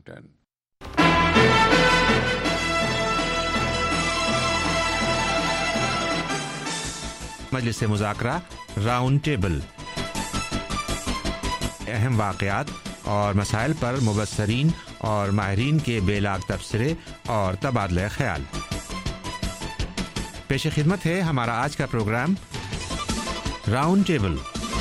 Washington. مجلس مذاکرہ round table, اہم واقعات اور مسائل پر مبصرین اور ماہرین کے بے لاگ تبصرے اور تبادلہ خیال۔ پیش خدمت ہے ہمارا آج کا پروگرام راؤنڈ ٹیبل۔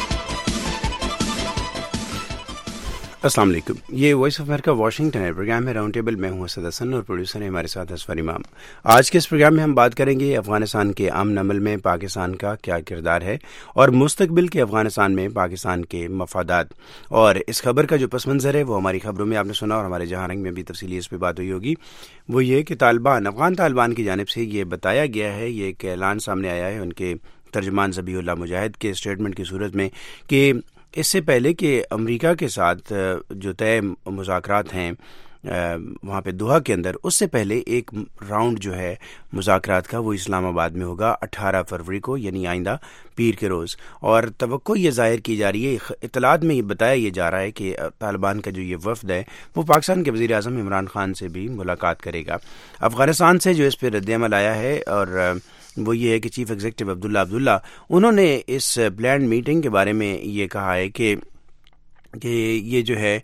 السلام علیکم، یہ وائس آف امریکہ واشنگٹن ہے، پروگرام ہے راؤنڈ ٹیبل۔ میں ہوں اسد حسن اور پروڈیوسر ہیں ہمارے ساتھ اصفر امام۔ آج کے اس پروگرام میں ہم بات کریں گے افغانستان کے امن عمل میں پاکستان کا کیا کردار ہے اور مستقبل کے افغانستان میں پاکستان کے مفادات، اور اس خبر کا جو پس منظر ہے وہ ہماری خبروں میں آپ نے سنا اور ہمارے جہاں رنگ میں بھی تفصیلی اس پہ بات ہوئی ہوگی۔ وہ یہ کہ افغان طالبان کی جانب سے یہ بتایا گیا ہے، یہ ایک اعلان سامنے آیا ہے ان کے ترجمان ذبیح اللہ مجاہد کے اسٹیٹمنٹ کی صورت میں، کہ اس سے پہلے کہ امریکہ کے ساتھ جو طے مذاکرات ہیں وہاں پہ دوحہ کے اندر، اس سے پہلے ایک راؤنڈ جو ہے مذاکرات کا وہ اسلام آباد میں ہوگا 18 فروری کو، یعنی آئندہ پیر کے روز۔ اور توقع یہ ظاہر کی جا رہی ہے، اطلاعات میں یہ بتایا یہ جا رہا ہے کہ طالبان کا جو یہ وفد ہے وہ پاکستان کے وزیر اعظم عمران خان سے بھی ملاقات کرے گا۔ افغانستان سے جو اس پہ رد عمل آیا ہے اور وہ یہ ہے کہ چیف ایگزیکٹو عبداللہ انہوں نے اس پلانڈ میٹنگ کے بارے میں یہ کہا ہے کہ یہ جو ہے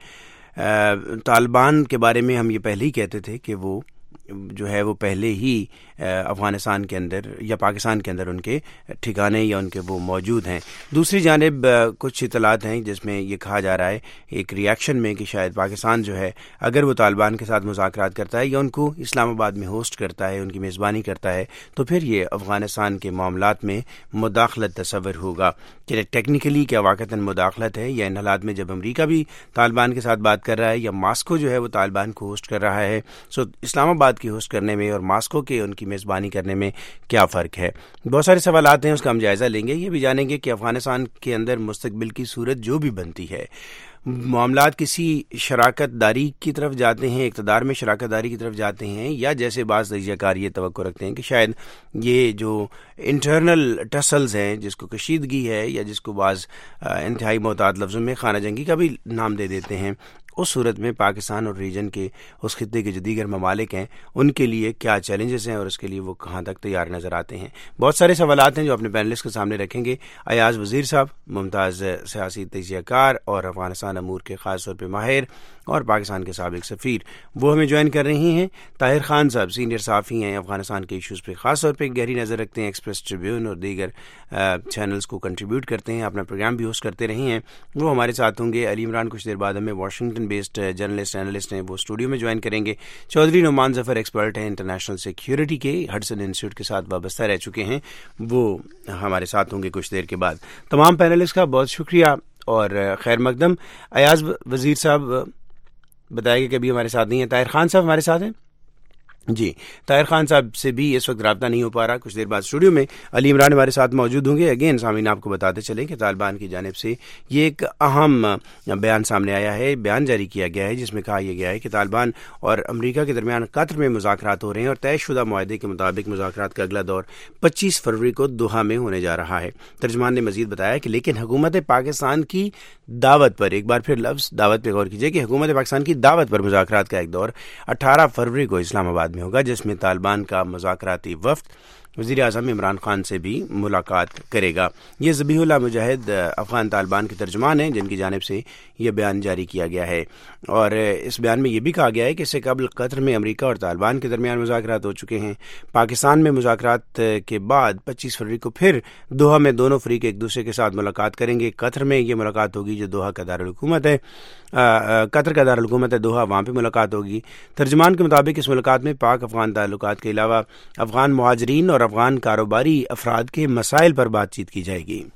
طالبان کے بارے میں ہم یہ پہلے ہی کہتے تھے کہ وہ جو ہے وہ پہلے ہی افغانستان کے اندر یا پاکستان کے اندر ان کے ٹھکانے یا ان کے وہ موجود ہیں۔ دوسری جانب کچھ اطلاعات ہیں جس میں یہ کہا جا رہا ہے ایک ریاکشن میں کہ شاید پاکستان جو ہے اگر وہ طالبان کے ساتھ مذاکرات کرتا ہے یا ان کو اسلام آباد میں ہوسٹ کرتا ہے، ان کی میزبانی کرتا ہے، تو پھر یہ افغانستان کے معاملات میں مداخلت تصور ہوگا کہ ٹیکنیکلی کیا واقعتاً مداخلت ہے، یا ان حالات میں جب امریکہ بھی طالبان کے ساتھ بات کر رہا ہے یا ماسکو جو ہے وہ طالبان کو ہوسٹ کر رہا ہے، اسلام آباد کی ہوسٹ کرنے میں اور ماسکو کے ان کی میزبانی کرنے میں کیا فرق ہے۔ بہت سارے سوالات ہیں، اس کا ہم جائزہ لیں گے۔ یہ بھی جانیں گے کہ افغانستان کے اندر مستقبل کی صورت جو بھی بنتی ہے، معاملات کسی شراکت داری کی طرف جاتے ہیں، اقتدار میں شراکت داری کی طرف جاتے ہیں، یا جیسے بعض تجزیہ کار یہ توقع رکھتے ہیں کہ شاید یہ جو انٹرنل ٹسلز ہیں، جس کو کشیدگی ہے یا جس کو بعض انتہائی محتاط لفظوں میں خانہ جنگی کا بھی نام دے دیتے ہیں، اس صورت میں پاکستان اور ریجن کے اس خطے کے جو دیگر ممالک ہیں ان کے لیے کیا چیلنجز ہیں اور اس کے لیے وہ کہاں تک تیار نظر آتے ہیں۔ بہت سارے سوالات ہیں جو اپنے پینلسٹ کے سامنے رکھیں گے۔ ایاز وزیر صاحب، ممتاز سیاسی تجزیہ کار اور افغانستان امور کے خاص طور پہ ماہر اور پاکستان کے سابق سفیر، وہ ہمیں جوائن کر رہی ہیں۔ طاہر خان صاحب سینئر صحافی ہیں، افغانستان کے ایشوز پہ خاص طور پہ گہری نظر رکھتے ہیں، ایکسپریس ٹریبیون اور دیگر چینلز کو کنٹریبیوٹ کرتے ہیں، اپنا پروگرام بھی ہوسٹ کرتے رہے ہیں، وہ ہمارے ساتھ ہوں گے۔ علی عمران کچھ دیر بعد ہمیں واشنگٹن بیسڈ جرنلسٹ اینالسٹ ہیں، وہ اسٹوڈیو میں جوائن کریں گے۔ چودھری نعمان ظفر ایکسپرٹ ہیں انٹرنیشنل سیکیورٹی کے، ہڈسن انسٹیٹیوٹ کے ساتھ وابستہ رہ چکے ہیں، وہ ہمارے ساتھ ہوں گے کچھ دیر کے بعد۔ تمام پینلسٹ کا بہت شکریہ اور خیر مقدم۔ ایاز وزیر صاحب بتائیں کہ کبھی ہمارے ساتھ نہیں ہیں۔ طاہر خان صاحب ہمارے ساتھ ہیں؟ جی، طاہر خان صاحب سے بھی اس وقت رابطہ نہیں ہو پا رہا۔ کچھ دیر بعد اسٹوڈیو میں علی عمران ہمارے ساتھ موجود ہوں گے۔ اگین سامعین آپ کو بتاتے چلیں کہ طالبان کی جانب سے یہ ایک اہم بیان سامنے آیا ہے، بیان جاری کیا گیا ہے جس میں کہا یہ گیا ہے کہ طالبان اور امریکہ کے درمیان قطر میں مذاکرات ہو رہے ہیں اور طے شدہ معاہدے کے مطابق مذاکرات کا اگلا دور 25 فروری کو دوحہ میں ہونے جا رہا ہے۔ ترجمان نے مزید بتایا کہ لیکن حکومت پاکستان کی دعوت پر، ایک بار پھر لفظ دعوت پہ غور کیجیے کہ حکومت پاکستان کی دعوت پر مذاکرات کا ایک دور 18 فروری کو اسلام آباد میں ہوگا، جس میں طالبان کا مذاکراتی وفد وزیر اعظم عمران خان سے بھی ملاقات کرے گا۔ یہ ذبیح اللہ مجاہد افغان طالبان کے ترجمان ہیں جن کی جانب سے یہ بیان جاری کیا گیا ہے، اور اس بیان میں یہ بھی کہا گیا ہے کہ اس سے قبل قطر میں امریکہ اور طالبان کے درمیان مذاکرات ہو چکے ہیں۔ پاکستان میں مذاکرات کے بعد 25 فروری کو پھر دوحہ میں دونوں فریق ایک دوسرے کے ساتھ ملاقات کریں گے۔ قطر میں یہ ملاقات ہوگی جو دوحہ کا دارالحکومت ہے، قطر کا دارالحکومت ہے دوحہ، وہاں پہ ملاقات ہوگی۔ ترجمان کے مطابق اس ملاقات میں پاک افغان تعلقات کے علاوہ افغان مہاجرین اور افغان کاروباری افراد کے مسائل پر بات چیت کی جائے گی۔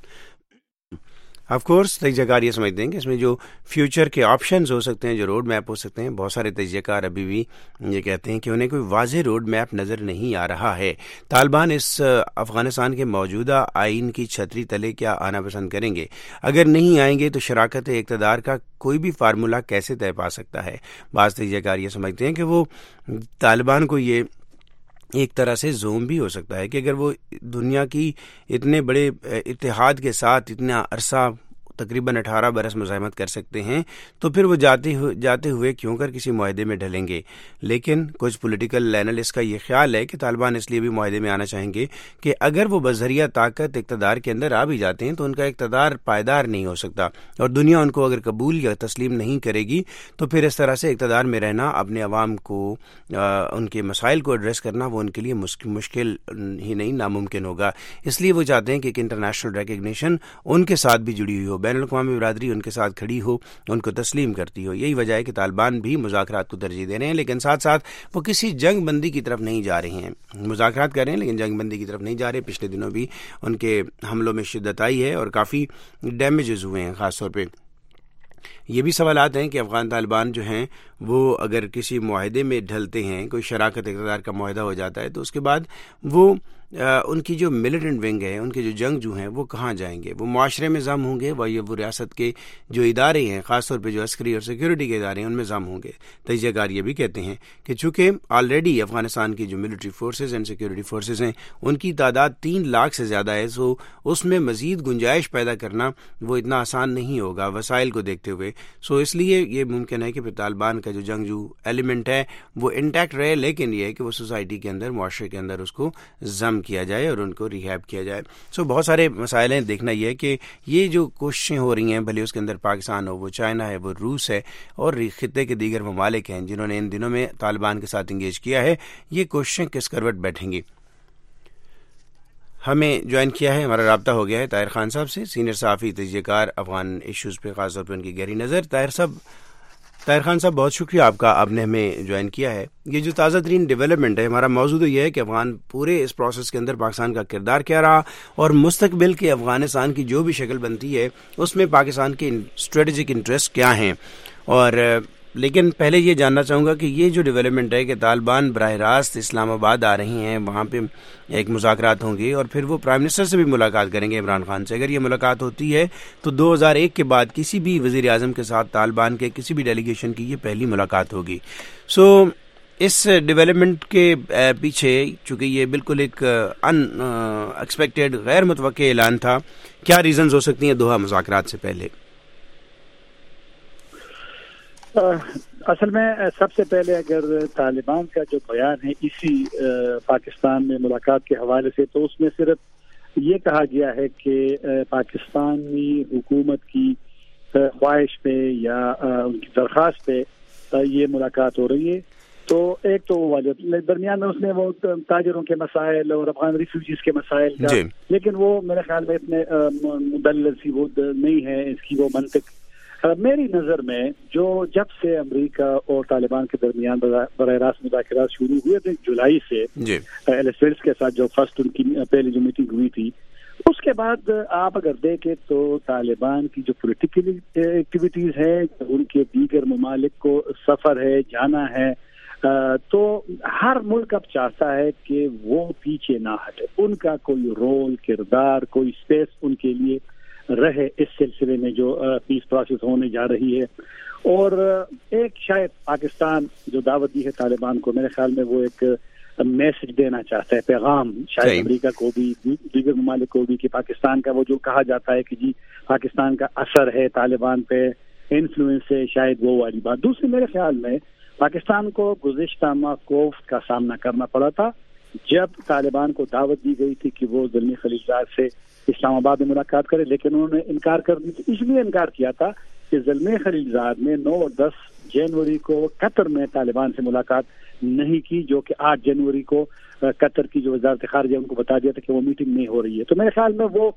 آف کورس تجزیہ کار یہ سمجھتے ہیں کہ اس میں جو فیوچر کے آپشنز ہو سکتے ہیں، جو روڈ میپ ہو سکتے ہیں، بہت سارے تجزیہ کار ابھی بھی یہ کہتے ہیں کہ انہیں کوئی واضح روڈ میپ نظر نہیں آ رہا ہے۔ طالبان اس افغانستان کے موجودہ آئین کی چھتری تلے کیا آنا پسند کریں گے؟ اگر نہیں آئیں گے تو شراکت اقتدار کا کوئی بھی فارمولہ کیسے طے پا سکتا ہے؟ بعض تجزیہ کار یہ سمجھتے ہیں کہ وہ طالبان کو یہ ایک طرح سے زوم بھی ہو سکتا ہے کہ اگر وہ دنیا کی اتنے بڑے اتحاد کے ساتھ اتنا عرصہ تقریباً 18 برس مزاحمت کر سکتے ہیں تو پھر وہ جاتے ہوئے کیوں کر کسی معاہدے میں ڈھلیں گے. لیکن کچھ پولیٹیکل اینالسٹ کا یہ خیال ہے کہ طالبان اس لیے بھی معاہدے میں آنا چاہیں گے کہ اگر وہ بذریعہ طاقت اقتدار کے اندر آ بھی جاتے ہیں تو ان کا اقتدار پائیدار نہیں ہو سکتا, اور دنیا ان کو اگر قبول یا تسلیم نہیں کرے گی تو پھر اس طرح سے اقتدار میں رہنا, اپنے عوام کو ان کے مسائل کو ایڈریس کرنا وہ ان کے لیے مشکل ہی نہیں ناممکن ہوگا. اس لیے وہ چاہتے ہیں کہ ایک انٹرنیشنل ریکگنیشن ان کے ساتھ بھی جڑی ہوئی ہو, بین الاقوامی برادری ان کے ساتھ کھڑی ہو, ان کو تسلیم کرتی ہو. یہی وجہ ہے کہ طالبان بھی مذاکرات کو ترجیح دے رہے ہیں, لیکن ساتھ ساتھ وہ کسی جنگ بندی کی طرف نہیں جا رہے ہیں. مذاکرات کر رہے ہیں لیکن جنگ بندی کی طرف نہیں جا رہے. پچھلے دنوں بھی ان کے حملوں میں شدت آئی ہے اور کافی ڈیمیجز ہوئے ہیں. خاص طور پہ یہ بھی سوالات ہیں کہ افغان طالبان جو ہیں وہ اگر کسی معاہدے میں ڈھلتے ہیں, کوئی شراکت اقتدار کا معاہدہ ہو جاتا ہے, تو اس کے بعد وہ ان کی جو ملیٹنٹ ونگ ہے, ان کے جو جنگجو ہیں وہ کہاں جائیں گے؟ وہ معاشرے میں ضم ہوں گے, وہ ریاست کے جو ادارے ہیں خاص طور پہ جو عسکری اور سیکیورٹی کے ادارے ہیں ان میں ضم ہوں گے. تجزیہ کار یہ بھی کہتے ہیں کہ چونکہ آلریڈی افغانستان کی جو military forces and security forces ہیں ان کی تعداد 3 لاکھ سے زیادہ ہے, سو اس میں مزید گنجائش پیدا کرنا وہ اتنا آسان نہیں ہوگا وسائل کو دیکھتے ہوئے. سو اس لیے یہ ممکن ہے کہ پھر طالبان کا جو جنگجو ایلیمنٹ ہے وہ انٹیکٹ رہے, لیکن یہ ہے کہ وہ سوسائٹی کے اندر, معاشرے کے اندر اس کو ضم کیا جائے اور ان کو ریہیب کیا جائے. سو بہت سارے مسائل ہیں. دیکھنا یہ ہے کہ یہ جو کوششیں ہو رہی ہیں, بھلے اس کے اندر پاکستان ہو, وہ چائنا ہے, وہ روس ہے, اور خطے کے دیگر ممالک ہیں جنہوں نے ان دنوں میں طالبان کے ساتھ انگیج کیا ہے, یہ کوششیں کس کروٹ بیٹھیں گی. ہمیں جوائن کیا ہے, ہمارا رابطہ ہو گیا ہے طاہر خان صاحب سے, سینئر صحافی, تجزیہ کار, افغان ایشوز پہ خاص طور پہ ان کی گہری نظر. طاہر خان صاحب بہت شکریہ آپ کا, آپ نے ہمیں جوائن کیا ہے. یہ جو تازہ ترین ڈیولپمنٹ ہے, ہمارا موضوع تو یہ ہے کہ افغان پورے اس پروسیس کے اندر پاکستان کا کردار کیا رہا, اور مستقبل کے افغانستان کی جو بھی شکل بنتی ہے اس میں پاکستان کے اسٹریٹجک انٹرسٹ کیا ہیں. اور لیکن پہلے یہ جاننا چاہوں گا کہ یہ جو ڈیولپمنٹ ہے کہ طالبان براہ راست اسلام آباد آ رہی ہیں, وہاں پہ ایک مذاکرات ہوں گی اور پھر وہ پرائم منسٹر سے بھی ملاقات کریں گے, عمران خان سے. اگر یہ ملاقات ہوتی ہے تو 2001 کے بعد کسی بھی وزیر اعظم کے ساتھ طالبان کے کسی بھی ڈیلیگیشن کی یہ پہلی ملاقات ہوگی. سو اس ڈیولپمنٹ کے پیچھے, چونکہ یہ بالکل ایک ان ایکسپیکٹڈ, غیر متوقع اعلان تھا, کیا ریزنز ہو سکتی ہیں دوحہ مذاکرات سے پہلے؟ اصل میں سب سے پہلے اگر طالبان کا جو بیان ہے اسی پاکستان میں ملاقات کے حوالے سے, تو اس میں صرف یہ کہا گیا ہے کہ پاکستانی حکومت کی خواہش پہ یا ان کی درخواست پہ یہ ملاقات ہو رہی ہے. تو ایک تو وہ والے درمیان میں اس نے وہ تاجروں کے مسائل اور افغان ریفیوجیز کے مسائل کا, لیکن وہ میرے خیال میں اتنے مدلل سی وہ نہیں ہے اس کی وہ منطق. میری نظر میں جو جب سے امریکہ اور طالبان کے درمیان براہ راست مذاکرات شروع ہوئے تھے جولائی سے, ایلس ویلس کے ساتھ جو فرسٹ ان کی پہلی جو میٹنگ ہوئی تھی, اس کے بعد آپ اگر دیکھیں تو طالبان کی جو پولیٹیکل ایکٹیویٹیز ہے, ان کے دیگر ممالک کو سفر ہے, جانا ہے, تو ہر ملک اب چاہتا ہے کہ وہ پیچھے نہ ہٹے, ان کا کوئی رول, کردار, کوئی اسپیس ان کے لیے رہے اس سلسلے میں جو پیس پروسیس ہونے جا رہی ہے. اور ایک شاید پاکستان جو دعوت دی ہے طالبان کو, میرے خیال میں وہ ایک میسج دینا چاہتا ہے, پیغام شاید امریکہ کو بھی, دیگر ممالک کو بھی, کہ پاکستان کا وہ جو کہا جاتا ہے کہ جی پاکستان کا اثر ہے طالبان پہ, انفلوئنس ہے, شاید وہ والی بات. دوسری میرے خیال میں پاکستان کو گزشتہ ماہ کوفت کا سامنا کرنا پڑا تھا جب طالبان کو دعوت دی گئی تھی کہ وہ زلمی خلیل زاد سے اسلام آباد میں ملاقات کرے, لیکن انہوں نے انکار کر دی. اس لیے انکار کیا تھا کہ زلمی خلیل زاد نے 9 اور 10 جنوری کو قطر میں طالبان سے ملاقات نہیں کی, جو کہ 8 جنوری کو قطر کی جو وزارت خارجہ ان کو بتا دیا تھا کہ وہ میٹنگ نہیں ہو رہی ہے. تو میرے خیال میں وہ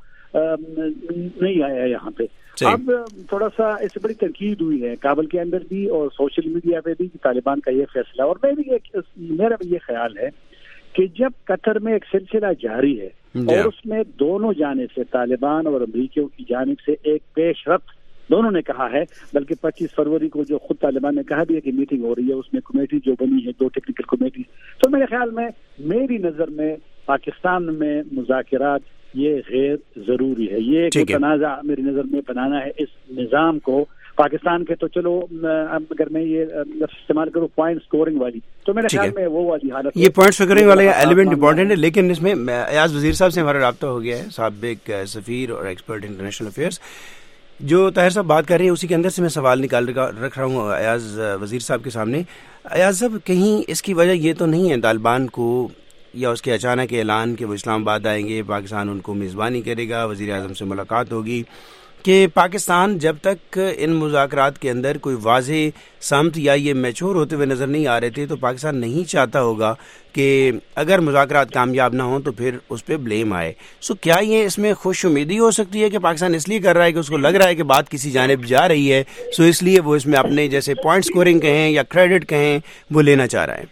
نہیں آیا یہاں پہ. اب تھوڑا سا اس سے بڑی تنقید ہوئی ہے کابل کے اندر بھی اور سوشل میڈیا پہ بھی کہ طالبان کا یہ فیصلہ, اور میرا بھی یہ خیال ہے کہ جب قطر میں ایک سلسلہ جاری ہے اور اس میں دونوں جانب سے, طالبان اور امریکیوں کی جانب سے, ایک پیش رفت دونوں نے کہا ہے, بلکہ 25 فروری کو جو خود طالبان نے کہا بھی ہے کہ میٹنگ ہو رہی ہے, اس میں کمیٹی جو بنی ہے 2 ٹیکنیکل کمیٹی. تو میرے خیال میں, میری نظر میں پاکستان میں مذاکرات یہ غیر ضروری ہے. یہ ایک تنازع میری نظر میں بنانا ہے اس نظام کو پاکستان کے. تو چلو اگر میں یہ لفظ استعمال کروں پوائنٹ سکورنگ والی, تو میرے خیال میں وہ والی حالت, یہ پوائنٹ سکورنگ والا ایلیمنٹ امپورٹنٹ ہے. لیکن اس میں ایاز وزیر صاحب سے ہمارا رابطہ ہو گیا ہے, سابق سفیر اور ایکسپرٹ انٹرنیشنل افیئرس. جو طاہر صاحب بات کر رہے ہیں اسی کے اندر سے میں سوال نکال رکھ رہا ہوں ایاز وزیر صاحب کے سامنے. ایاز صاحب, کہیں اس کی وجہ یہ تو نہیں ہے طالبان کو یا اس کے اچانک اعلان کہ وہ اسلام آباد آئیں گے, پاکستان ان کو میزبانی کرے گا, وزیر اعظم سے ملاقات ہوگی, کہ پاکستان جب تک ان مذاکرات کے اندر کوئی واضح سمت یا یہ میچور ہوتے ہوئے نظر نہیں آ رہے تھے, تو پاکستان نہیں چاہتا ہوگا کہ اگر مذاکرات کامیاب نہ ہوں تو پھر اس پہ بلیم آئے. سو کیا یہ اس میں خوش امیدی ہو سکتی ہے کہ پاکستان اس لیے کر رہا ہے کہ اس کو لگ رہا ہے کہ بات کسی جانب جا رہی ہے, سو اس لیے وہ اس میں اپنے جیسے پوائنٹ سکورنگ کہیں یا کریڈٹ کہیں وہ لینا چاہ رہا ہے؟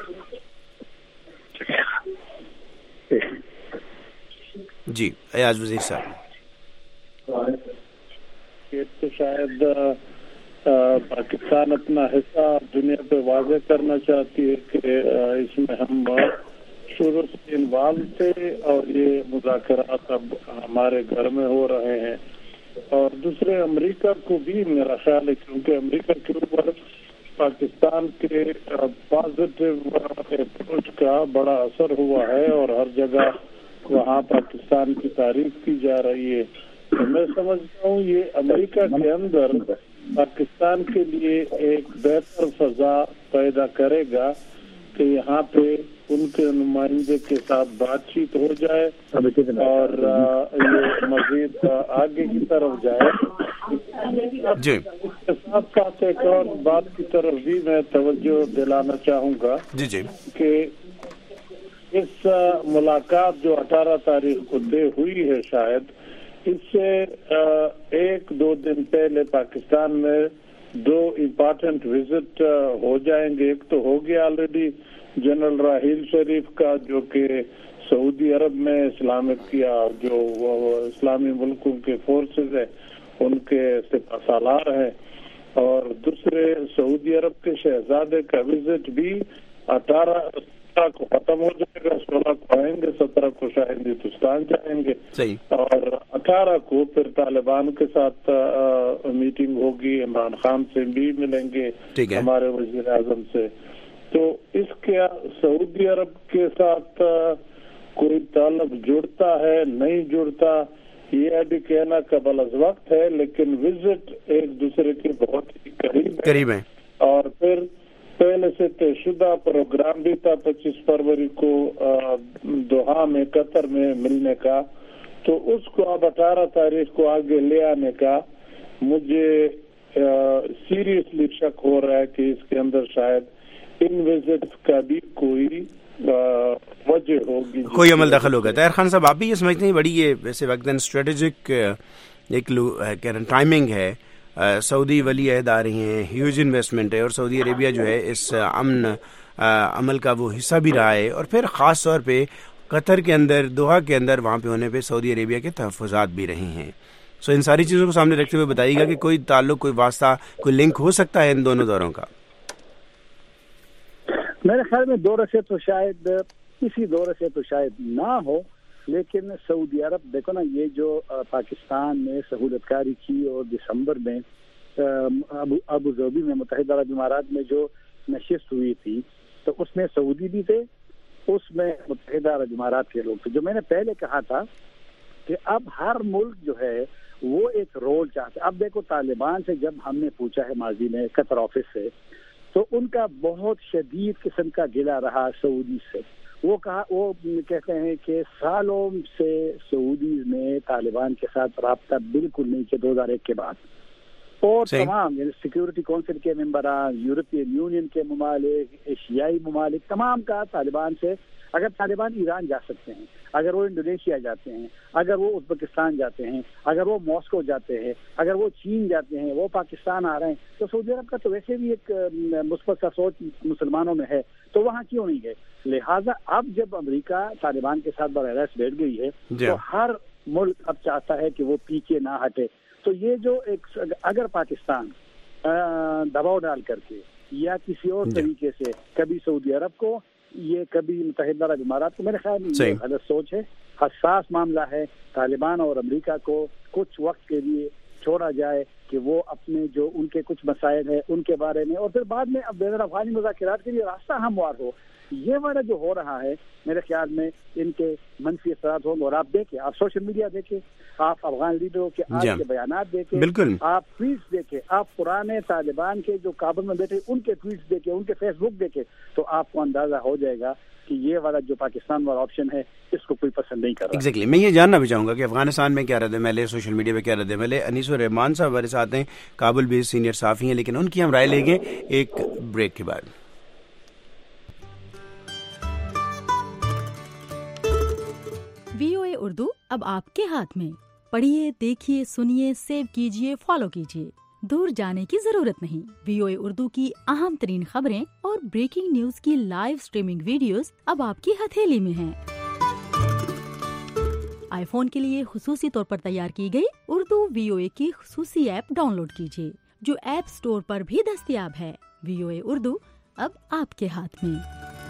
جی ایاز وزیر صاحب. تو شاید پاکستان اپنا حصہ دنیا پہ واضح کرنا چاہتی ہے کہ اس میں ہم شروع سے انوالو تھے اور یہ مذاکرات اب ہمارے گھر میں ہو رہے ہیں. اور دوسرے امریکہ کو بھی میرا خیال ہے, کیونکہ امریکہ کے اوپر پاکستان کے پازیٹیو اپروچ کا بڑا اثر ہوا ہے اور ہر جگہ وہاں پاکستان کی تعریف کی جا رہی ہے. تو میں سمجھتا ہوں یہ امریکہ کے اندر پاکستان کے لیے ایک بہتر فضا پیدا کرے گا کہ یہاں پہ ان کے نمائندے کے ساتھ بات چیت ہو جائے اور یہ مزید آگے کی طرف جائے. جی اس کے ساتھ ساتھ ایک اور بات کی طرف بھی میں توجہ دلانا چاہوں گا کہ اس ملاقات جو 18 تاریخ کو طے ہوئی ہے, شاید اس سے 1-2 دن پہلے پاکستان میں 2 امپارٹنٹ وزٹ ہو جائیں گے. ایک تو ہو گیا آلریڈی جنرل راحیل شریف کا, جو کہ سعودی عرب میں اسلامک یا جو اسلامی ملکوں کے فورسز ہیں ان کے سپہ سالار ہیں, اور دوسرے سعودی عرب کے شہزادے کا وزٹ بھی 18 کو ختم ہو جائے گا, 16 کو آئیں گے, 17 کو شاید ہندوستان جائیں گے, اور 18 کو پھر طالبان کے ساتھ میٹنگ ہوگی, عمران خان سے بھی ملیں گے, ہمارے وزیر اعظم سے. تو اس کے سعودی عرب کے ساتھ کوئی تعلق جڑتا ہے نہیں جڑتا یہ ابھی کہنا قبل از وقت ہے, لیکن وزٹ ایک دوسرے کے بہت ہی قریب ہے. اور پھر پہلے سے طے شدہ پروگرام بھی تھا 25 فروری کو دوحہ میں قطر میں ملنے کا, تو اس کو اب 18 تاریخ کو آگے لے آنے کا مجھے سیریسلی شک ہو رہا ہے کہ اس کے اندر شاید ان وزٹس کا بھی کوئی وجہ ہوگی, کوئی عمل دخل ہوگا. طاہر خان صاحب, آپ بھی یہ سمجھتے ہیں بڑی یہ ویسے وقتاً اسٹریٹجک ایک ٹائمنگ ہے, سعودی ولی عہد آ رہی ہیں, ہیوج انویسٹمنٹ ہے, اور سعودی عربیہ جو ہے اس امن عمل کا وہ حصہ بھی رہا ہے, اور پھر خاص طور پہ قطر کے اندر دوحہ کے اندر وہاں پہ ہونے پہ سعودی عربیہ کے تحفظات بھی رہے ہیں. سو ان ساری چیزوں کو سامنے رکھتے ہوئے بتائیے گا کہ کوئی تعلق, کوئی واسطہ, کوئی لنک ہو سکتا ہے ان دونوں دوروں کا؟ میرے خیال میں دورے سے تو شاید کسی دورے سے تو شاید نہ ہو, لیکن سعودی عرب دیکھو نا, یہ جو پاکستان نے سہولت کاری کی اور دسمبر میں ابو ظبی میں متحدہ عرب امارات میں جو نشست ہوئی تھی, تو اس میں سعودی بھی تھے, اس میں متحدہ عرب امارات کے لوگ تھے. جو میں نے پہلے کہا تھا کہ اب ہر ملک جو ہے وہ ایک رول چاہتا ہے. اب دیکھو طالبان سے جب ہم نے پوچھا ہے ماضی میں قطر آفس سے, تو ان کا بہت شدید قسم کا گلہ رہا سعودی سے. وہ کہتے ہیں کہ سالوں سے سعودی نے طالبان کے ساتھ رابطہ بالکل نہیں کیا 2001 کے بعد, اور تمام یعنی سیکیورٹی کونسل کے ممبران, یورپین یونین کے ممالک, ایشیائی ممالک, تمام کا طالبان سے, اگر طالبان ایران جا سکتے ہیں, اگر وہ انڈونیشیا جاتے ہیں, اگر وہ ازبکستان جاتے ہیں, اگر وہ ماسکو جاتے ہیں, اگر وہ چین جاتے ہیں, وہ پاکستان آ رہے ہیں, تو سعودی عرب کا تو ویسے بھی ایک مثبت سا سوچ مسلمانوں میں ہے, تو وہاں کیوں نہیں ہے؟ لہٰذا اب جب امریکہ طالبان کے ساتھ براہ راست بیٹھ گئی ہے, تو ہر ملک اب چاہتا ہے کہ وہ پیچھے نہ ہٹے. تو یہ جو ایک اگر پاکستان دباؤ ڈال کر کے یا کسی اور طریقے سے کبھی سعودی عرب کو, یہ کبھی متحدہ عرب امارات کو, میرے خیال میں یہ غلط سوچ ہے, حساس معاملہ ہے. طالبان اور امریکہ کو کچھ وقت کے لیے چھوڑا جائے, کہ وہ اپنے جو ان کے کچھ مسائل ہیں ان کے بارے میں، اور پھر بعد میں اب بین الافغانی مذاکرات کے لیے راستہ ہموار ہو. یہ والا جو ہو رہا ہے میرے خیال میں ان کے منفی اثرات ہوں. اور آپ دیکھیں، آپ سوشل میڈیا دیکھیں، آپ افغان لیڈروں کے آج کے بیانات دیکھیں، بالکل آپ ٹویٹس دیکھیں، آپ پرانے طالبان کے جو کابل میں بیٹھے ان کے ٹویٹس دیکھیں، ان کے فیس بک دیکھیں، تو آپ کو اندازہ ہو جائے گا کہ یہ والا جو پاکستان والا آپشن ہے اس کو کوئی پسند نہیں کر رہا. ایگزیکٹلی میں یہ جاننا بھی چاہوں گا کہ افغانستان میں کیا رد عمل ہے، سوشل میڈیا پہ کیا رد عمل ہے. انیس الرحمان صاحب ہمارے ساتھ ہیں، کابل بیس سینئر صحافی ہیں، لیکن ان کی ہم رائے لیں گے ایک بریک کے بعد. VOA اردو اب آپ کے ہاتھ میں. پڑھیے، دیکھیے، سنیے، سیو کیجیے، فالو کیجیے. دور جانے کی ضرورت نہیں. VOA اردو کی اہم ترین خبریں اور بریکنگ نیوز کی لائیو سٹریمنگ ویڈیوز اب آپ کی ہتھیلی میں ہیں. آئی فون کے لیے خصوصی طور پر تیار کی گئی اردو VOA کی خصوصی ایپ ڈاؤن لوڈ کیجیے، جو ایپ سٹور پر بھی دستیاب ہے. VOA اردو اب آپ کے ہاتھ میں.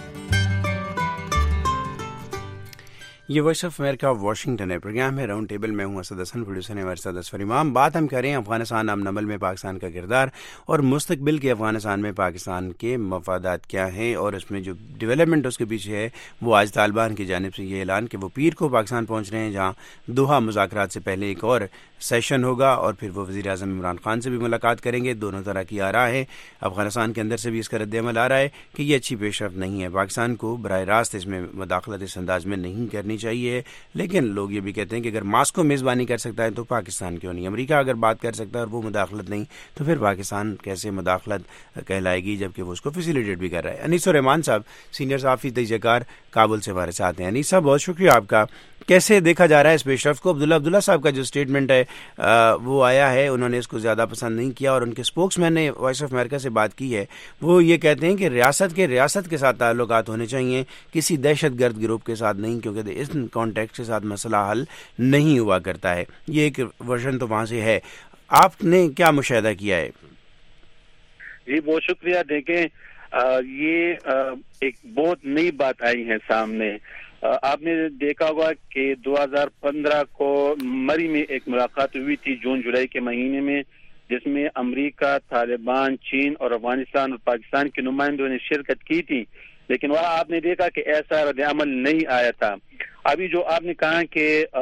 یہ وائس آف امریکہ واشنگٹن ہے. پروگرام ہے راؤنڈ ٹیبل. میں ہوں اسد حسن، پروڈیوسر ہیں ہمارے ساتھ اصفر امام. بات ہم کریں افغانستان امن عمل میں پاکستان کا کردار اور مستقبل کے افغانستان میں پاکستان کے مفادات کیا ہیں، اور اس میں جو ڈیولپمنٹ اس کے پیچھے ہے وہ آج طالبان کی جانب سے یہ اعلان کہ وہ پیر کو پاکستان پہنچ رہے ہیں، جہاں دوحہ مذاکرات سے پہلے ایک اور سیشن ہوگا، اور پھر وہ وزیر اعظم عمران خان سے بھی ملاقات کریں گے. دونوں طرح کی آراء ہے. افغانستان کے اندر سے بھی اس کا رد عمل آ رہا ہے کہ یہ اچھی پیش رفت نہیں ہے، پاکستان کو براہ راست اس میں مداخلت اس انداز میں نہیں کرنی چاہیے. لیکن لوگ یہ بھی کہتے ہیں کہ اگر ماسکو میزبانی کر سکتا ہے تو پاکستان کیوں نہیں؟ امریکہ اگر بات کر سکتا ہے اور وہ مداخلت نہیں تو پھر پاکستان کیسے مداخلت کہلائے گی، جبکہ وہ اس کو فیسیلیٹیٹ بھی کر رہا ہے. انیس الرحمان صاحب سینئر صحافی تجزیہ کار کابل سے ہمارے ساتھ ہیں. انیس صاحب بہت شکریہ آپ کا. کیسے دیکھا جا رہا ہے اس پیش رفت کو؟ عبداللہ صاحب کا جو اسٹیٹمنٹ ہے وہ آیا ہے، انہوں نے اس کو زیادہ پسند نہیں کیا، اور ان کے اسپوکس مین نے وائس آف امریکہ سے بات کی ہے، وہ یہ کہتے ہیں کہ ریاست کے ساتھ تعلقات ہونے چاہیے، کسی دہشت گرد گروپ کے ساتھ نہیں، کیونکہ اس کانٹیکٹ کے ساتھ مسئلہ حل نہیں ہوا کرتا ہے. یہ ایک ورژن تو وہاں سے ہے. آپ نے کیا مشاہدہ کیا ہے؟ جی بہت شکریہ. دیکھیں یہ ایک بہت نئی بات آئی ہے سامنے. آپ نے دیکھا ہوگا کہ 2015 کو مری میں ایک ملاقات ہوئی تھی جون جولائی کے مہینے میں، جس میں امریکہ، طالبان، چین اور افغانستان اور پاکستان کے نمائندوں نے شرکت کی تھی. لیکن وہاں آپ نے دیکھا کہ ایسا رد عمل نہیں آیا تھا. ابھی جو آپ نے کہا کہ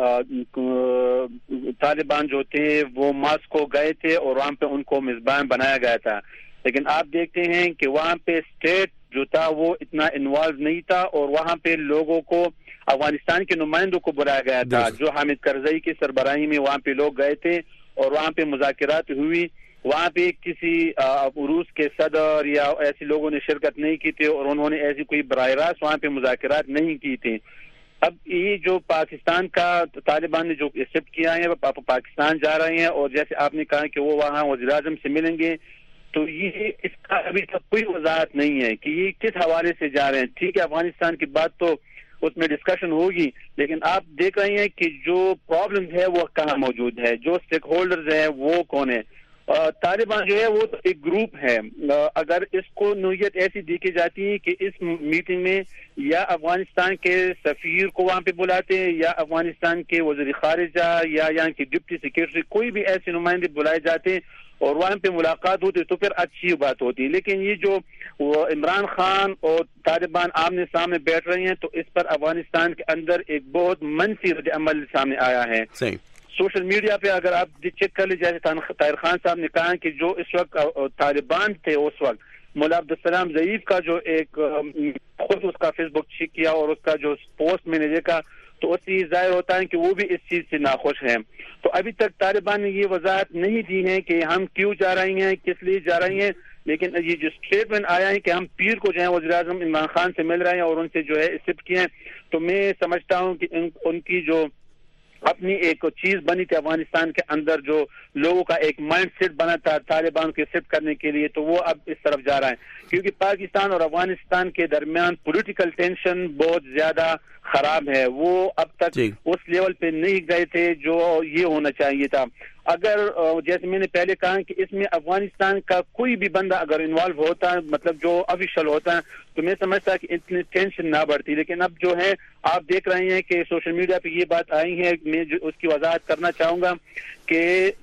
طالبان جو تھے وہ ماسکو گئے تھے اور وہاں پہ ان کو میزبان بنایا گیا تھا، لیکن آپ دیکھتے ہیں کہ وہاں پہ اسٹیٹ جو تھا وہ اتنا انوالو نہیں تھا، اور وہاں پہ لوگوں کو، افغانستان کے نمائندوں کو بلایا گیا تھا، جو حامد کرزئی کی سربراہی میں وہاں پہ لوگ گئے تھے اور وہاں پہ مذاکرات ہوئی. وہاں پہ کسی روس کے صدر یا ایسے لوگوں نے شرکت نہیں کی تھی، اور انہوں نے ایسی کوئی براہ راست وہاں پہ مذاکرات نہیں کی تھی. اب یہ جو پاکستان کا طالبان نے جو ایکسپٹ کیا ہے، وہ پاکستان جا رہے ہیں، اور جیسے آپ نے کہا کہ وہ وہاں وزیر اعظم سے ملیں گے، تو یہ اس کا ابھی تک کوئی وضاحت نہیں ہے کہ یہ کس حوالے سے جا رہے ہیں. ٹھیک ہے، افغانستان کی بات تو اس میں ڈسکشن ہوگی، لیکن آپ دیکھ رہے ہیں کہ جو پرابلم ہے وہ کہاں موجود ہے، جو اسٹیک ہولڈرز ہیں وہ کون ہے. طالبان جو ہے وہ ایک گروپ ہے. اگر اس کو نوعیت ایسی دیکھی جاتی ہے کہ اس میٹنگ میں یا افغانستان کے سفیر کو وہاں پہ بلاتے ہیں، یا افغانستان کے وزیر خارجہ یا یہاں کی ڈپٹی سیکرٹری، کوئی بھی ایسے نمائندے بلائے جاتے ہیں اور وہاں پہ ملاقات ہوتی تو پھر اچھی بات ہوتی. لیکن یہ جو عمران خان اور طالبان آمنے سامنے بیٹھ رہے ہیں، تو اس پر افغانستان کے اندر ایک بہت منفی رد عمل سامنے آیا ہے. سوشل میڈیا پہ اگر آپ چیک کر لیں، جیسے طاہر خان صاحب نے کہا کہ جو اس وقت طالبان تھے اس وقت، مولا عبدالسلام ضعیف کا جو ایک خود اس کا فیس بک چیک کیا اور اس کا جو پوسٹ میں نے دیکھا، تو اس سے ظاہر ہوتا ہے کہ وہ بھی اس چیز سے ناخوش ہیں. تو ابھی تک طالبان نے یہ وضاحت نہیں دی ہے کہ ہم کیوں جا رہے ہیں، کس لیے جا رہے ہیں. لیکن یہ جو اسٹیٹمنٹ آیا ہے کہ ہم پیر کو جو ہے وزیر اعظم عمران خان سے مل رہے ہیں اور ان سے جو ہے ایکسپٹ کیے ہیں، تو میں سمجھتا ہوں کہ ان کی جو اپنی ایک چیز بنی تھی افغانستان کے اندر، جو لوگوں کا ایک مائنڈ سیٹ بنا تھا طالبان کو ایکسپٹ کرنے کے لیے، تو وہ اب اس طرف جا رہا ہے. کیونکہ پاکستان اور افغانستان کے درمیان پولیٹیکل ٹینشن بہت زیادہ خراب ہے. وہ اب تک اس لیول پہ نہیں گئے تھے جو یہ ہونا چاہیے تھا. اگر جیسے میں نے پہلے کہا کہ اس میں افغانستان کا کوئی بھی بندہ اگر انوالو ہوتا ہے، مطلب جو آفیشل ہوتا ہے، تو میں سمجھتا کہ اتنی ٹینشن نہ بڑھتی. لیکن اب جو ہے آپ دیکھ رہے ہیں کہ سوشل میڈیا پہ یہ بات آئی ہے، میں جو اس کی وضاحت کرنا چاہوں گا کہ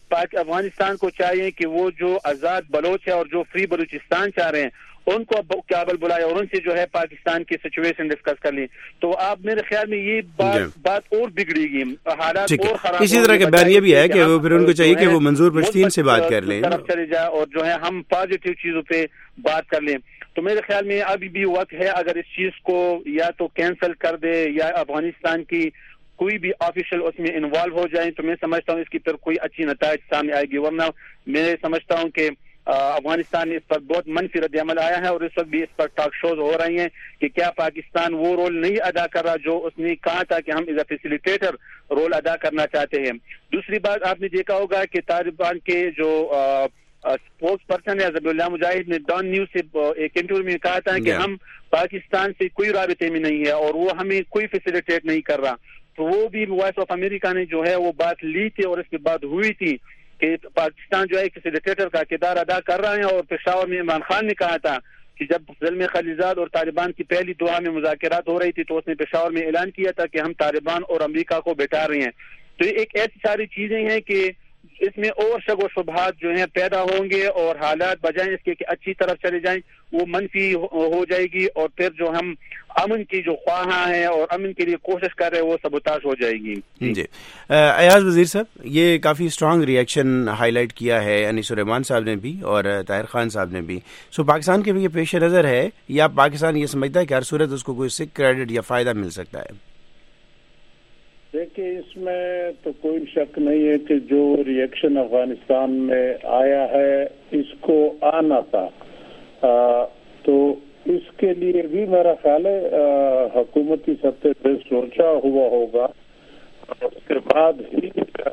افغانستان کو چاہیے کہ وہ جو آزاد بلوچ ہے اور جو فری بلوچستان چاہ رہے ہیں ان کو کابل بلائے اور ان سے جو ہے پاکستان کی سچویشن ڈسکس کر لیں. تو آپ میرے خیال میں یہ بات اور بگڑے گی, حالات اور خراب. اسی طرح کا بیان یہ بھی ہے کہ وہ پھر ان کو چاہیے کہ وہ منظور پشتین سے بات کر لیں, طرف چلے جائے اور جو ہے ہم پازیٹیو چیزوں پہ بات کر لیں. تو میرے خیال میں ابھی بھی وقت ہے, اگر اس چیز کو یا تو کینسل کر دے یا افغانستان کی کوئی بھی آفیشل اس میں انوالو ہو جائیں تو میں سمجھتا ہوں اس کی پھر کوئی اچھی نتائج سامنے آئے گی. ورنہ میں سمجھتا ہوں کہ افغانستان اس پر بہت منفی رد عمل آیا ہے اور اس وقت بھی اس پر ٹاک شوز ہو رہی ہیں کہ کیا پاکستان وہ رول نہیں ادا کر رہا جو اس نے کہا تھا کہ ہم ایز اے فیسیلیٹیٹر رول ادا کرنا چاہتے ہیں. دوسری بات آپ نے دیکھا ہوگا کہ طالبان کے جو اسپوکس پرسن ہے ذبیح اللہ مجاہد نے ڈان نیوز سے ایک انٹرویو میں کہا تھا کہ ہم پاکستان سے کوئی رابطے میں نہیں ہے اور وہ ہمیں کوئی فیسیلیٹیٹ نہیں کر رہا. تو وہ بھی وائس آف امریکہ نے جو ہے وہ بات لی تھی اور اس کے بعد ہوئی تھی کہ پاکستان جو ہے فیسیلیٹیٹر کا کردار ادا کر رہا ہے. اور پشاور میں عمران خان نے کہا تھا کہ جب زلمے خلیلزاد اور طالبان کی پہلی دوحہ میں مذاکرات ہو رہی تھی تو اس نے پشاور میں اعلان کیا تھا کہ ہم طالبان اور امریکہ کو بٹھا رہے ہیں. تو ایک ایسی ساری چیزیں ہیں کہ اس میں اور شک و شبہات جو ہیں پیدا ہوں گے اور حالات بجائیں اس کے کہ اچھی طرف چلے جائیں وہ منفی ہو جائے گی اور پھر جو ہم امن کی جو خواہاں ہیں اور امن کے لیے کوشش کر رہے ہیں وہ سبوتاژ ہو جائے گی. جی ایاز وزیر صاحب, یہ کافی اسٹرانگ ریئیکشن ہائی لائٹ کیا ہے انیس الرحمان صاحب نے بھی اور طاہر خان صاحب نے بھی. سو پاکستان کے بھی یہ پیش نظر ہے یا پاکستان یہ سمجھتا ہے کہ ہر صورت اس کو کوئی سکھ کریڈٹ یا فائدہ مل سکتا ہے؟ دیکھیے اس میں تو کوئی شک نہیں ہے کہ جو ریئیکشن افغانستان میں آیا ہے اس کو آنا تھا. تو اس کے لیے بھی میرا خیال ہے حکومتی سطح پہ سوچا ہوا ہوگا اور اس کے بعد ہی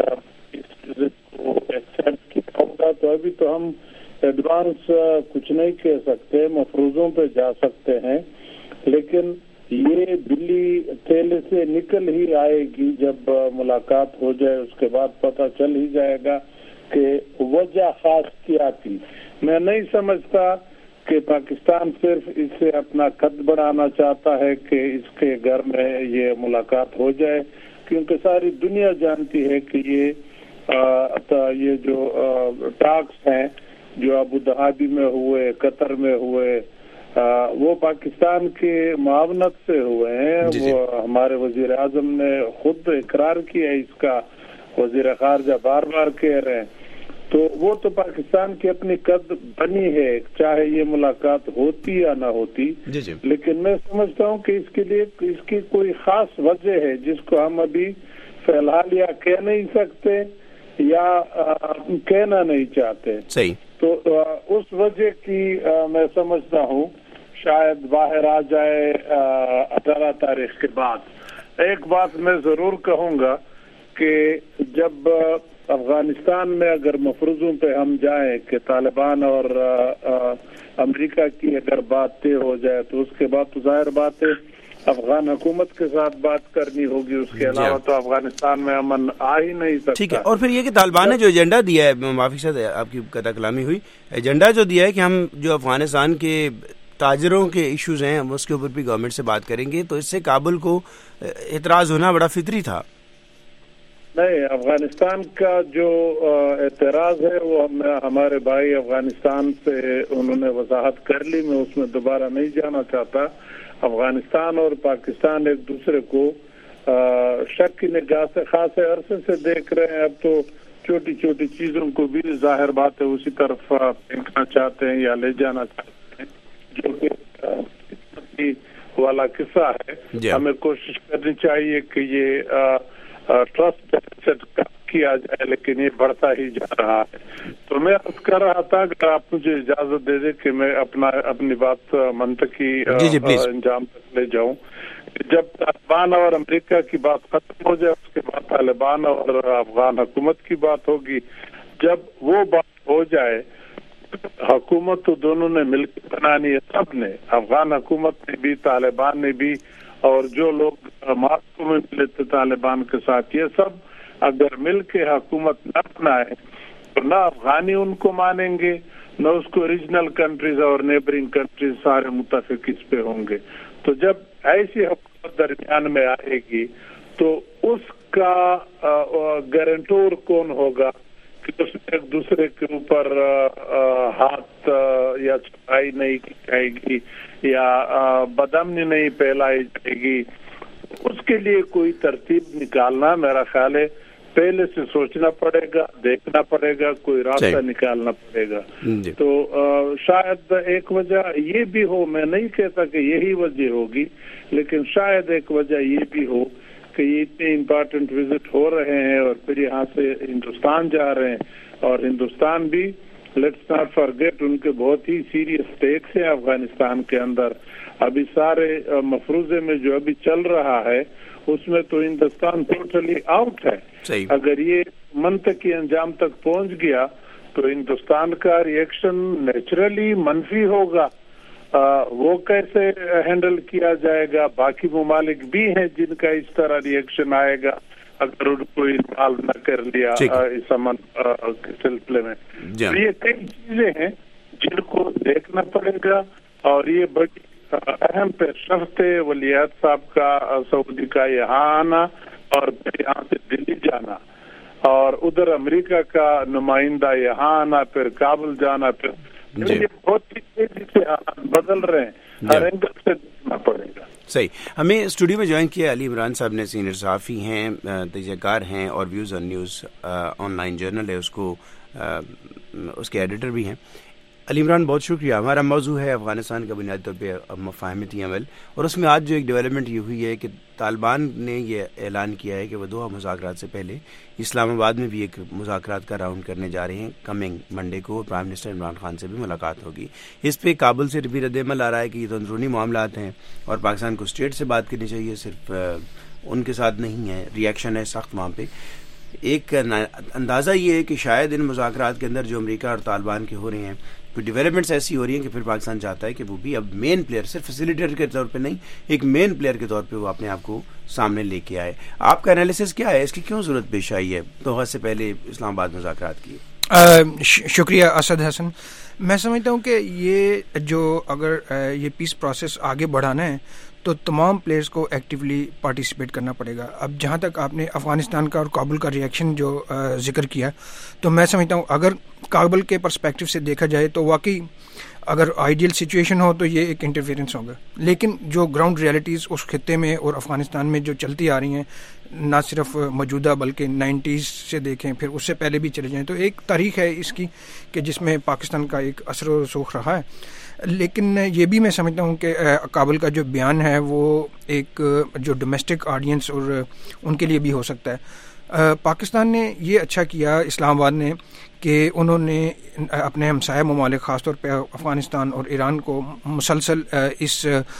ایکسپٹ کیا ہوگا. تو ابھی تو ہم ایڈوانس کچھ نہیں کہہ سکتے, مفروضوں پہ جا سکتے ہیں, لیکن یہ بلی تھیلے سے نکل ہی آئے گی جب ملاقات ہو جائے. اس کے بعد پتہ چل ہی جائے گا کہ وجہ خاص کیا تھی. میں نہیں سمجھتا کہ پاکستان صرف اس سے اپنا قد بڑھانا چاہتا ہے کہ اس کے گھر میں یہ ملاقات ہو جائے, کیونکہ ساری دنیا جانتی ہے کہ یہ جو ٹاکس ہیں جو ابو دھابی میں ہوئے, قطر میں ہوئے, وہ پاکستان کی معاونت سے ہوئے ہیں. وہ ہمارے وزیر اعظم نے خود اقرار کیا ہے اس کا, وزیر خارجہ بار بار کہہ رہے ہیں. تو وہ تو پاکستان کی اپنی قد بنی ہے چاہے یہ ملاقات ہوتی یا نہ ہوتی. لیکن میں سمجھتا ہوں کہ اس کے لیے اس کی کوئی خاص وجہ ہے جس کو ہم ابھی فی الحال یا کہہ نہیں سکتے یا کہنا نہیں چاہتے. صحیح. تو اس وجہ کی میں سمجھتا ہوں شاید باہر آ جائے 18 تاریخ کے بعد. ایک بات میں ضرور کہوں گا کہ جب افغانستان میں اگر مفروضوں پہ ہم جائیں کہ طالبان اور امریکہ کی اگر بات طے ہو جائے تو اس کے بعد تو ظاہر بات ہے افغان حکومت کے ساتھ بات کرنی ہوگی. اس کے علاوہ تو افغانستان میں امن آ ہی نہیں سکتا. ٹھیک ہے. اور پھر یہ کہ طالبان نے جو ایجنڈا دیا ہے, معافی سے آپ کی قطع کلامی ہوئی, ایجنڈا جو دیا ہے کہ ہم جو افغانستان کے تاجروں کے ایشوز ہیں اس کے اوپر بھی گورنمنٹ سے بات کریں گے, تو اس سے کابل کو اعتراض ہونا بڑا فطری تھا. نہیں, افغانستان کا جو اعتراض ہے وہ ہمارے بھائی افغانستان سے انہوں نے وضاحت کر لی, میں اس میں دوبارہ نہیں جانا چاہتا. افغانستان اور پاکستان ایک دوسرے کو شک کی نگاہ سے خاص عرصے سے دیکھ رہے ہیں. اب تو چھوٹی چھوٹی چیزوں کو بھی ظاہر بات ہے اسی طرف پھینکنا چاہتے ہیں یا لے جانا چاہتے ہیں, جو کہ والا قصہ ہے. ہمیں کوشش کرنی چاہیے کہ یہ ٹرسٹ کیا جائے, لیکن یہ بڑھتا ہی جا رہا ہے. تو میں عرض کر رہا تھا اگر آپ مجھے اجازت دے دیں کہ میں اپنی بات منطقی انجام تک لے جاؤں. جب طالبان اور امریکہ کی بات ختم ہو جائے اس کے بعد طالبان اور افغان حکومت کی بات ہوگی. جب وہ بات ہو جائے حکومت تو دونوں نے مل کے بنانی ہے, سب نے, افغان حکومت نے بھی, طالبان نے بھی, اور جو لوگ ماسکو میں ملے تھے طالبان کے ساتھ, یہ سب اگر مل کے حکومت نہ بنائے تو نہ افغانی ان کو مانیں گے نہ اس کو ریجنل کنٹریز اور نیبرنگ کنٹریز سارے متفق اس پہ ہوں گے. تو جب ایسی حکومت درمیان میں آئے گی تو اس کا گارنٹور کون ہوگا कि उसमें एक दूसरे के ऊपर हाथ या चढ़ाई नहीं की जाएगी या बदअमनी नहीं फैलाई जाएगी, उसके लिए कोई तरतीब निकालना मेरा ख्याल है पहले से सोचना पड़ेगा, देखना पड़ेगा, कोई रास्ता निकालना पड़ेगा। तो शायद एक वजह ये भी हो, मैं नहीं कहता कि यही वजह होगी, लेकिन शायद एक वजह ये भी हो कि ये इतने इम्पोर्टेंट विजिट हो रहे हैं और फिर यहाँ से हिंदुस्तान जा रहे हैं, और हिंदुस्तान भी लेट्स नॉट फॉरगेट उनके बहुत ही सीरियस स्टेक्स हैं अफगानिस्तान के अंदर। अभी सारे मफरूजे में जो अभी चल रहा है उसमें तो हिंदुस्तान टोटली आउट है। अगर ये मंतकी अंजाम तक पहुंच गया तो हिंदुस्तान का रिएक्शन नेचुरली मनफी होगा। वो कैसे हैंडल किया जाएगा, बाकी ममालिक भी हैं जिनका इस तरह रिएक्शन आएगा अगर उनको इन्वॉल्व न कर लिया इस अमन के सिलसिले में। तो ये कई चीजें हैं जिनको देखना पड़ेगा, और ये बड़ी अहम पेशरफ्त है वलियत साहब का सऊदी का यहाँ आना और फिर यहाँ से दिल्ली जाना, और उधर अमेरिका का नुमाइंदा यहाँ आना, फिर काबुल जाना, फिर ये बहुत ही तेजी से हालात बदल रहे हैं, हर एंगल से देखना पड़ेगा। सही। हमें स्टूडियो में ज्वाइन किया अली इमरान साहब ने, सीनियर सहाफ़ी हैं, तजज़ियाकार हैं और views on news online journal है उसके एडिटर भी हैं। अली इमरान बहुत शुक्रिया। हमारा मौजू है अफ़गानिस्तान का बुनियादी तौर पर मफ़ाहिमती अमल, और उसमें आज जो एक डेवलपमेंट ये हुई है कि तालिबान ने ये ऐलान किया है कि वो दोहा मुज़ाकरात से पहले इस्लामाबाद में भी एक मुज़ाकरात का राउंड करने जा रहे हैं। कमिंग मंडे को प्राइम मिनिस्टर इमरान खान से भी मुलाकात होगी। इस पे काबुल से भी रद्द-ए-अमल आ रहा है कि ये तो अंदरूनी मामलात हैं और पाकिस्तान को स्टेट से बात करनी चाहिए, सिर्फ उनके साथ नहीं है। रिएक्शन है सख्त वहाँ पे। एक अंदाज़ा ये है कि शायद इन मुज़ाकरात के अंदर जो अमेरिका और तालिबान के हो रहे हैं, कोई डेवलपमेंट्स ऐसी हो रही हैं कि फिर पाकिस्तान चाहता है कि वो भी अब मेन प्लेयर, सिर्फ फैसिलिटेटर के तौर पे नहीं, एक मेन प्लेयर के तौर पे वो अपने आप को सामने लेके आए। आपका एनालिसिस क्या है, इसकी क्यों जरूरत पेश आई है दोहा से पहले इस्लामाबाद मुज़ाकरात की? शुक्रिया असद हसन। मैं समझता हूँ कि ये जो अगर ये पीस प्रोसेस आगे बढ़ाना है तो तमाम प्लेयर्स को एक्टिवली पार्टिसिपेट करना पड़ेगा। अब जहाँ तक आपने अफ़गानिस्तान का और काबुल का रिएक्शन जो जिक्र किया, तो मैं समझता हूँ अगर काबुल के पर्सपेक्टिव से देखा जाए तो वाकई अगर आइडियल सिचुएशन हो तो ये एक इंटरफेरेंस होगा, लेकिन जो ग्राउंड रियलिटीज़ उस खित्ते में और अफ़गानिस्तान में जो चलती आ रही हैं, ना सिर्फ मौजूदा बल्कि 90s से देखें, फिर उससे पहले भी चले जाएं, तो एक तारीख़ है इसकी कि जिसमें पाकिस्तान का एक असर व रसूख रहा है। लेकिन ये भी मैं समझता हूँ कि काबुल का जो बयान है वो एक जो डोमेस्टिक ऑडियंस और उनके लिए भी हो सकता है। पाकिस्तान ने ये अच्छा किया इस्लामाबाद ने कि उन्होंने अपने हमसाया ममालिक ख़ासतौर पे अफ़गानिस्तान और ईरान को मुसलसल इस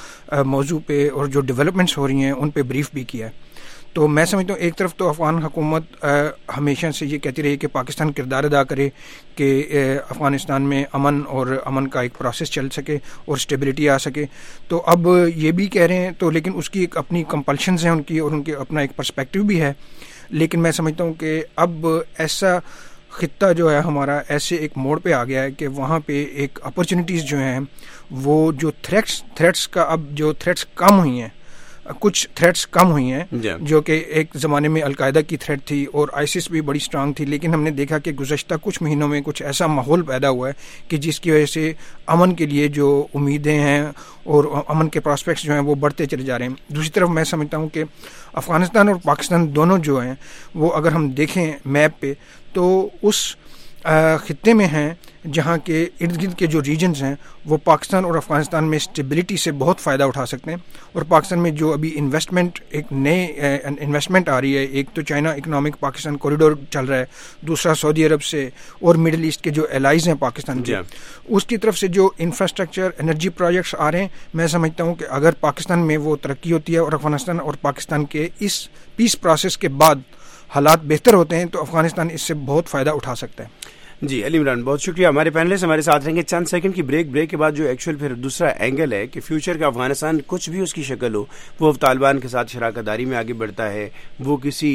मौजू पे और जो डेवलपमेंट्स हो रही हैं उन पे ब्रीफ भी किया है। तो मैं समझता हूँ एक तरफ तो अफ़गान हुकूमत हमेशा से ये कहती रही कि पाकिस्तान किरदार अदा करे कि अफ़गानिस्तान में अमन का एक प्रोसेस चल सके और स्टेबिलिटी आ सके। तो अब ये भी कह रहे हैं, तो लेकिन उसकी एक अपनी कंपल्शंस हैं उनकी और उनके अपना एक पर्सपेक्टिव भी है। लेकिन मैं समझता हूँ कि अब ऐसा खित्ता जो है हमारा ऐसे एक मोड़ पे आ गया है कि वहाँ पे एक अपॉर्चुनिटीज़ जो हैं वो जो थ्रेट्स का अब जो थ्रेट्स कम हुई हैं, कुछ थ्रेट्स कम हुई हैं जो कि एक ज़माने में अलकायदा की थ्रेट थी और आईसिस भी बड़ी स्ट्रांग थी, लेकिन हमने देखा कि गुज़श्ता कुछ महीनों में कुछ ऐसा माहौल पैदा हुआ है कि जिसकी वजह से अमन के लिए जो उम्मीदें हैं और अमन के प्रॉस्पेक्ट्स जो हैं वो बढ़ते चले जा रहे हैं। दूसरी तरफ मैं समझता हूँ कि अफ़गानिस्तान और पाकिस्तान दोनों जो हैं वो अगर हम देखें मैप पे तो उस खित्ते में हैं जहाँ के इर्द गिर्द के जो रीजन्स हैं वो पाकिस्तान और अफ़गानिस्तान में स्टेबिलिटी से बहुत फ़ायदा उठा सकते हैं। और पाकिस्तान में जो अभी इन्वेस्टमेंट एक नए इन्वेस्टमेंट आ रही है, एक तो चाइना इकोनॉमिक पाकिस्तान कॉरिडोर चल रहा है, दूसरा सऊदी अरब से और मिडल ईस्ट के जो एलाइज हैं पाकिस्तान के, उसकी तरफ से जो इंफ्रास्ट्रक्चर एनर्जी प्रोजेक्ट्स आ रहे हैं, मैं समझता हूँ कि अगर पाकिस्तान में वो तरक्की होती है और अफ़गानिस्तान और पाकिस्तान के इस पीस प्रोसेस के बाद हालात बेहतर होते हैं तो अफ़गानिस्तान इससे बहुत फ़ायदा उठा सकता है। जी अली इमरान बहुत शुक्रिया। हमारे पैनलिस्ट हमारे साथ रहेंगे चंद सेकंड की ब्रेक के बाद जो एक्चुअल फिर दूसरा एंगल है कि फ्यूचर का अफगानिस्तान कुछ भी उसकी शक्ल हो, वो तालिबान के साथ शराकतदारी में आगे बढ़ता है, वो किसी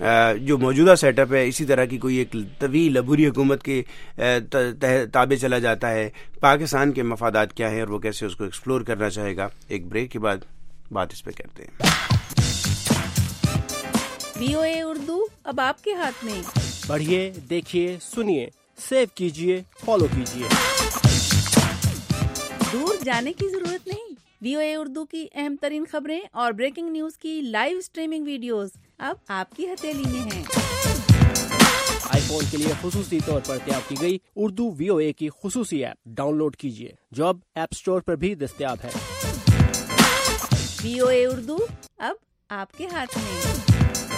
जो मौजूदा सेटअप है इसी तरह की कोई एक तवील अबूरी हुकूमत के ताबे चला जाता है, पाकिस्तान के मफादात क्या है और वो कैसे उसको एक्सप्लोर करना चाहेगा। एक ब्रेक के बाद बात इस पर करते हैं। VOA उर्दू अब आपके हाथ में। पढ़िए, देखिए, सुनिए, सेव कीजिए, फॉलो कीजिए। दूर जाने की जरूरत नहीं। VOA उर्दू की अहम तरीन खबरें और ब्रेकिंग न्यूज की लाइव स्ट्रीमिंग वीडियोस अब आपकी हथेली में हैं। आईफोन के लिए खुसूसी तौर पर तैयार की गई उर्दू VOA की खुसूसी ऐप डाउनलोड कीजिए, जो अब ऐप स्टोर पर भी दस्तयाब है। VOA उर्दू अब आपके हाथ में।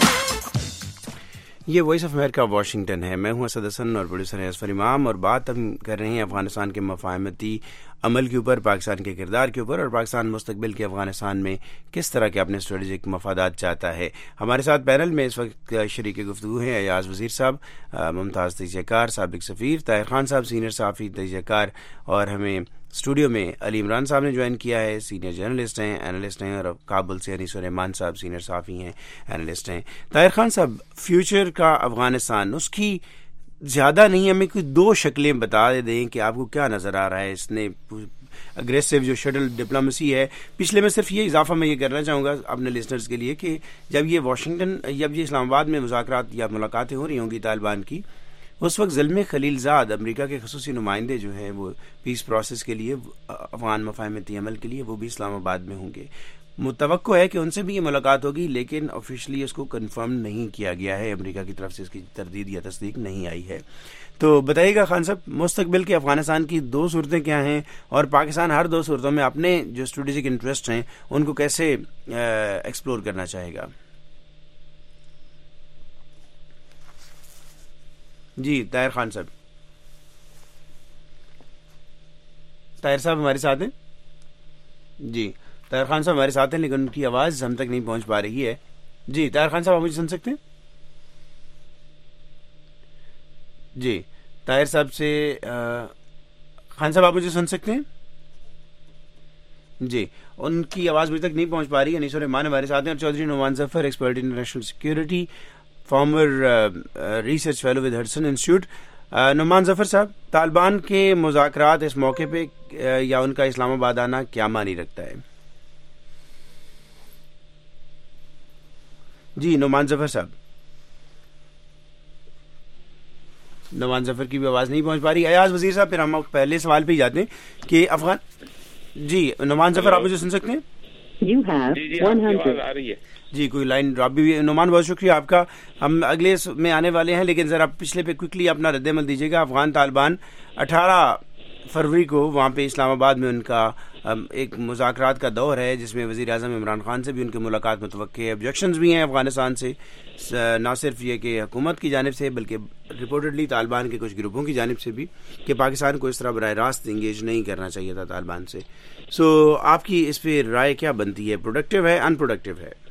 ये वॉइस ऑफ अमेरिका वाशिंगटन है। मैं हूं असद हसन और प्रोड्यूसर है असफर इमाम, और बात हम कर रहे हैं अफगानिस्तान के मफाहमती अमल के ऊपर, पाकिस्तान के किरदार के ऊपर, और पाकिस्तान मुस्तकबिल के अफगानिस्तान में किस तरह के अपने स्ट्रेटेजिक मफादात चाहता है। हमारे साथ पैनल में इस वक्त शरीक गुफ्तगू हैं अयाज वज़ीर साहब, मुमताज़ तजज़ियाकार साबिक सफ़ीर, ताहिर खान साहब सीनियर सहाफ़ी तजज़ियाकार, और हमें स्टूडियो में अली इमरान साहब ने ज्वाइन किया है, सीनियर जर्नलिस्ट हैं, एनालिस्ट हैं, और काबुल से अनीस रहमान साहब सीनियर सहाफ़ी हैं, एनालिस्ट हैं। ताहिर खान साहब, फ्यूचर का अफगानिस्तान, उसकी ज़्यादा नहीं, हमें कोई दो शक्लें बता दें कि आपको क्या नज़र आ रहा है। इसने अग्रेसिव जो शटल डिप्लोमेसी है, पिछले में सिर्फ ये इजाफा मैं ये करना चाहूँगा अपने लिसनर्स के लिए कि जब ये वाशिंगटन, जब ये इस्लामाबाद में मुज़ाकरात या मुलाकातें हो रही होंगी तालिबान की, उस वक्त ज़ल्मे खलीलज़ाद अमेरिका के खसूसी नुमाइंदे जो हैं वो पीस प्रोसेस के लिए, अफगान मफाहमती अमल के लिए, वो भी इस्लामाबाद में होंगे। मुतवक्को है कि उनसे भी ये मुलाकात होगी, लेकिन ऑफिशियली इसको कंफर्म नहीं किया गया है, अमेरिका की तरफ से इसकी तरदीद या तस्दीक नहीं आई है। तो बताइएगा खान साहब, मुस्तकबिल के अफगानिस्तान की दो सूरतें क्या हैं, और पाकिस्तान हर दो सूरतों में अपने जो स्ट्रेटेजिक इंटरेस्ट हैं उनको कैसे एक्सप्लोर करना चाहेगा। जी ताहिर खान साहब, ताहिर साहब हमारे साथ हैं? जी ताहिर खान साहब हमारे साथ हैं, लेकिन उनकी आवाज़ हम तक नहीं पहुंच पा रही है। जी ताहिर खान साहब, आप मुझे सुन सकते हैं? जी ताहिर साहब से खान साहब, आप मुझे सुन सकते हैं? जी, उनकी आवाज़ मुझे तक नहीं पहुंच पा रही है। अनीस रहमान हमारे साथ हैं, और Chaudhry Nauman Zafar, expert international security, former research fellow with Hudson Institute. Nauman Zafar साहब, तालिबान के मुज़ाकरात इस मौके पे या उनका इस्लामाबाद आना क्या मानी रखता है? जी नुमान जफर साहब, नुमान जफर की भी आवाज़ नहीं पहुंच पा रही। अयाज वज़ीर साहब, फिर हम पहले सवाल पे ही जाते हैं कि अफगान, जी नुमान जफर आप मुझे सुन सकते हैं? जी 100 आ रही है। जी, कोई लाइन ड्रॉप भी हुई। नुमान, बहुत शुक्रिया आपका। हम अगले में आने वाले हैं, लेकिन ज़रा पिछले पे क्विकली अपना रद्द-ए-अमल दीजिएगा। अफगान तालिबान 18 फरवरी को वहाँ पे इस्लामाबाद में उनका एक मुज़ाकरात का दौर है, जिसमें वज़ीर आज़म इमरान खान से भी उनकी मुलाकात मुतवक्के है। ऑब्जेक्शंस भी हैं अफगानिस्तान से, ना सिर्फ ये कि हुकूमत की जानिब से, बल्कि रिपोर्टेडली तालिबान के कुछ ग्रुपों की जानिब से भी, कि पाकिस्तान को इस तरह बराह रास्त इंगेज नहीं करना चाहिए था तालिबान से। सो आपकी इस पर राय क्या बनती है? प्रोडक्टिव है, अनप्रोडक्टिव है?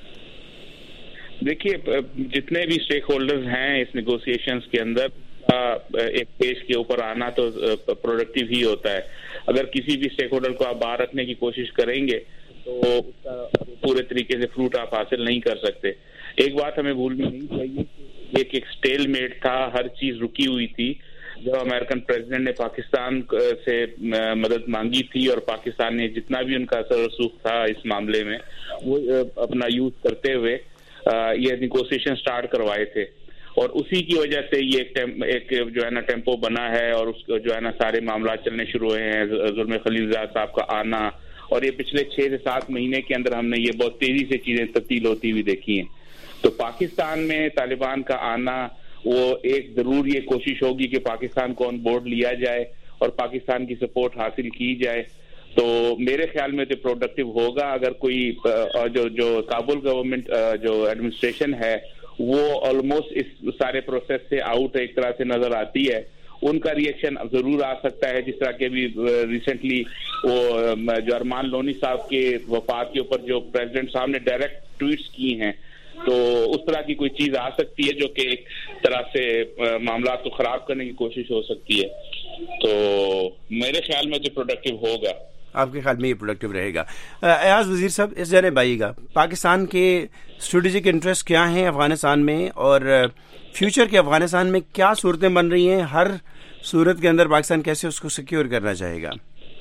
देखिए, जितने भी स्टेक होल्डर्स हैं इस नेगोशिएशंस के अंदर, एक पेज के ऊपर आना तो प्रोडक्टिव ही होता है। अगर किसी भी स्टेक होल्डर को आप बाहर रखने की कोशिश करेंगे तो उसका पूरे तरीके से फ्रूट आप हासिल नहीं कर सकते। एक बात हमें भूलनी नहीं चाहिए, एक स्टेलमेट था, हर चीज रुकी हुई थी। जब अमेरिकन प्रेसिडेंट ने पाकिस्तान से मदद मांगी थी, और पाकिस्तान ने जितना भी उनका असर रसूख था इस मामले में, वो अपना यूज करते हुए ये नेगोशिएशन स्टार्ट करवाए थे, और उसी की वजह से ये एक जो है ना टेम्पो बना है, और उसको जो है ना सारे मामला चलने शुरू हुए हैं। ज़ुल्म खलीलज़ाद साहब का आना, और ये पिछले 6 से 7 महीने के अंदर हमने ये बहुत तेजी से चीजें तब्दील होती हुई देखी हैं। तो पाकिस्तान में तालिबान का आना, वो एक जरूर ये कोशिश होगी कि पाकिस्तान को ऑन बोर्ड लिया जाए और पाकिस्तान की सपोर्ट हासिल की जाए। तो मेरे ख्याल में तो प्रोडक्टिव होगा। अगर कोई जो काबुल गवर्नमेंट जो एडमिनिस्ट्रेशन है वो ऑलमोस्ट इस सारे प्रोसेस से आउट एक तरह से नजर आती है, उनका रिएक्शन जरूर आ सकता है। जिस तरह के भी रिसेंटली वो जो अरमान लोनी साहब के वफात के ऊपर जो प्रेसिडेंट साहब ने डायरेक्ट ट्वीट्स की हैं, तो उस तरह की कोई चीज आ सकती है जो कि एक तरह से मामला को खराब करने की कोशिश हो सकती है। तो मेरे ख्याल में जो प्रोडक्टिव होगा। आपके ख्याल में ये प्रोडक्टिव रहेगा? अयाज वजीर साहब, इस जानिब आइएगा। पाकिस्तान के स्ट्रेटेजिक इंटरेस्ट क्या हैं अफगानिस्तान में, और फ्यूचर के अफगानिस्तान में क्या सूरतें बन रही हैं? हर सूरत के अंदर पाकिस्तान कैसे उसको सिक्योर करना चाहेगा?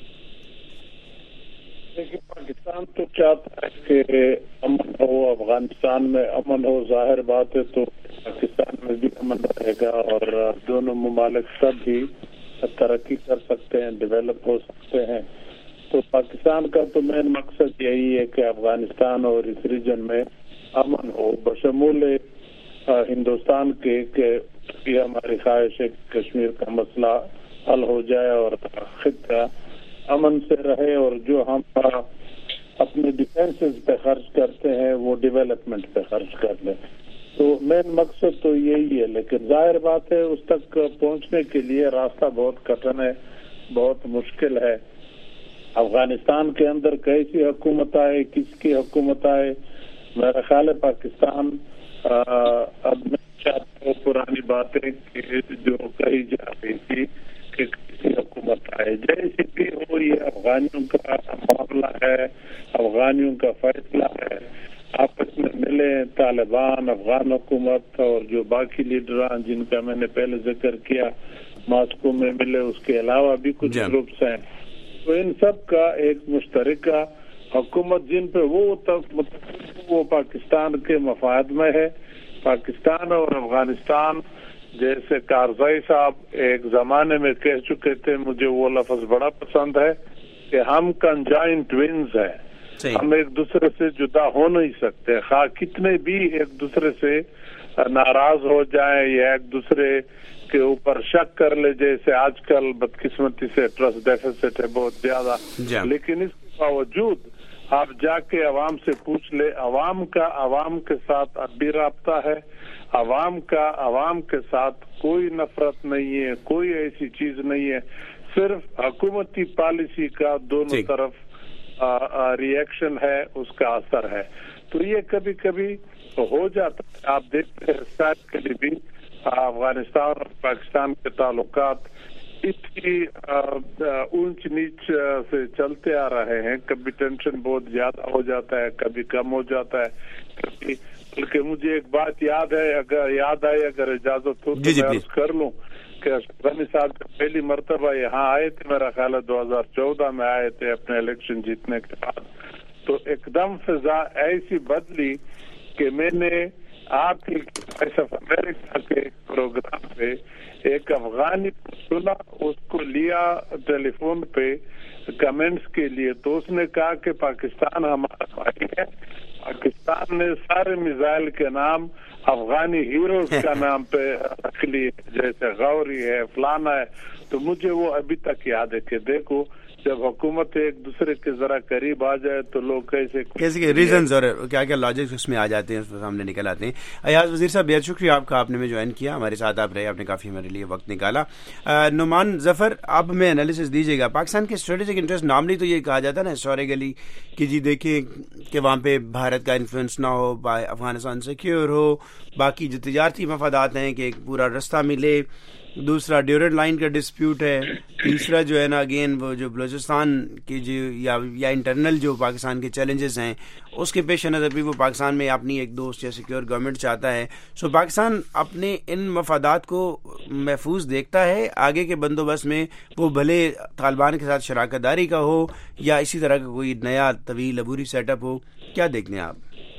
देखिए, पाकिस्तान तो चाहता है कि अमन हो, अफगानिस्तान में अमन हो। जाहिर बात है, तो पाकिस्तान میں بھی امن رہے گا اور دونوں ممالک سب بھی ترقی کر سکتے ہیں, ڈیولپ ہو سکتے ہیں. تو پاکستان کا تو مین مقصد یہی ہے کہ افغانستان اور اس ریجن میں امن ہو, بشمول ہندوستان کے کہ یہ ہماری خواہش ہے کہ کشمیر کا مسئلہ حل ہو جائے اور خطہ امن سے رہے, اور جو ہم اپنے ڈیفینسز پہ خرچ کرتے ہیں وہ ڈیولپمنٹ پہ خرچ کر لیں. تو مین مقصد تو یہی ہے, لیکن ظاہر بات ہے اس تک پہنچنے کے لیے راستہ بہت کٹھن ہے, بہت مشکل ہے. افغانستان کے اندر کیسی حکومت آئے, کس کی حکومت آئے, میرا خیال ہے پاکستان اب نہیں چاہتا پرانی باتیں جو کہی جا رہی تھی کہ کسی حکومت آئے. جیسی بھی ہو, یہ افغانیوں کا معاملہ ہے, افغانیوں کا فیصلہ ہے. آپس میں ملے طالبان, افغان حکومت اور جو باقی لیڈران جن کا میں نے پہلے ذکر کیا ماسکو میں ملے, اس کے علاوہ بھی کچھ گروپس ہیں. تو ان سب کا ایک مشترکہ حکومت جن پہ وہ پاکستان کے مفاد میں ہے. پاکستان اور افغانستان, جیسے کارزائی صاحب ایک زمانے میں کہہ چکے تھے, مجھے وہ لفظ بڑا پسند ہے کہ ہم کنجائن ٹوینز ہیں, ہم ایک دوسرے سے جدا ہو نہیں سکتے. خواہ کتنے بھی ایک دوسرے سے ناراض ہو جائیں یا ایک دوسرے کے اوپر شک کر لے, جیسے آج کل بدقسمتی سے ٹرسٹ ڈیفیسٹ ہے بہت زیادہ, لیکن اس کے باوجود آپ جا کے عوام سے پوچھ لے, عوام کا عوام کے ساتھ اب بھی رابطہ ہے, عوام کا عوام کے ساتھ کوئی نفرت نہیں ہے, کوئی ایسی چیز نہیں ہے, صرف حکومتی پالیسی کا دونوں طرف ری ایکشن ہے, اس کا اثر ہے. تو یہ کبھی کبھی ہو جاتا ہے. آپ دیکھتے ہیں شاید کے لیے بھی افغانستان اور پاکستان کے تعلقات اتنی اونچ نیچ سے چلتے آ رہے ہیں, کبھی ٹینشن بہت زیادہ ہو جاتا ہے, کبھی کم ہو جاتا ہے. بلکہ مجھے ایک بات یاد ہے, اگر یاد آئے, اگر اجازت ہو تو میں عرض کر لوں کہ غنی صاحب جب پہلی مرتبہ یہاں آئے تھے, میرا خیال ہے 2014 میں آئے تھے اپنے الیکشن جیتنے کے بعد, تو ایک دم فضا ایسی بدلی کہ میں نے آپ کی وائس آف امریکہ کے پروگرام پہ ایک افغانی کو سنا, اس کو لیا ٹیلی فون پہ کمنٹس کے لیے, تو اس نے کہا کہ پاکستان ہمارا بھائی ہے, پاکستان نے سارے میزائل کے نام افغانی ہیروز کا نام پہ رکھ لیے, جیسے غوری ہے, فلانا ہے. تو مجھے وہ ابھی تک یاد ہے کہ دیکھو جب حکومت ایک دوسرے کے ذرا قریب آ جائے تو لوگ کیسے ریزنز اور کیا کیا لاجکس اس میں آ جاتے ہیں, اس میں سامنے نکل آتے ہیں. ایاز وزیر صاحب بہت شکریہ آپ کا, آپ نے میں جوائن کیا, ہمارے ساتھ آپ رہے, آپ نے کافی ہمارے لیے وقت نکالا. نعمان ظفر, آپ ہمیں انالیسس دیجیے گا. پاکستان کے اسٹریٹجک انٹرسٹ نارملی تو یہ کہا جاتا ہے نا ہسٹوریکلی کہ جی دیکھیں کہ وہاں پہ بھارت کا انفلوئنس نہ ہو, افغانستان سیکیور ہو, باقی جو تجارتی مفادات ہیں کہ ایک پورا رستہ ملے, دوسرا ڈیورنٹ لائن کا ڈسپیوٹ ہے, تیسرا جو ہے نا اگین وہ جو بلوچستان کی جو یا انٹرنل جو پاکستان کے چیلنجز ہیں اس کے پیش نظر بھی وہ پاکستان میں اپنی ایک دوست یا سیکیور گورنمنٹ چاہتا ہے. سو پاکستان اپنے ان مفادات کو محفوظ دیکھتا ہے آگے کے بندوبست میں, وہ بھلے طالبان کے ساتھ شراکت داری کا ہو یا اسی طرح کا کوئی نیا طویل عبوری سیٹ اپ ہو. کیا دیکھتے ہیں آپ؟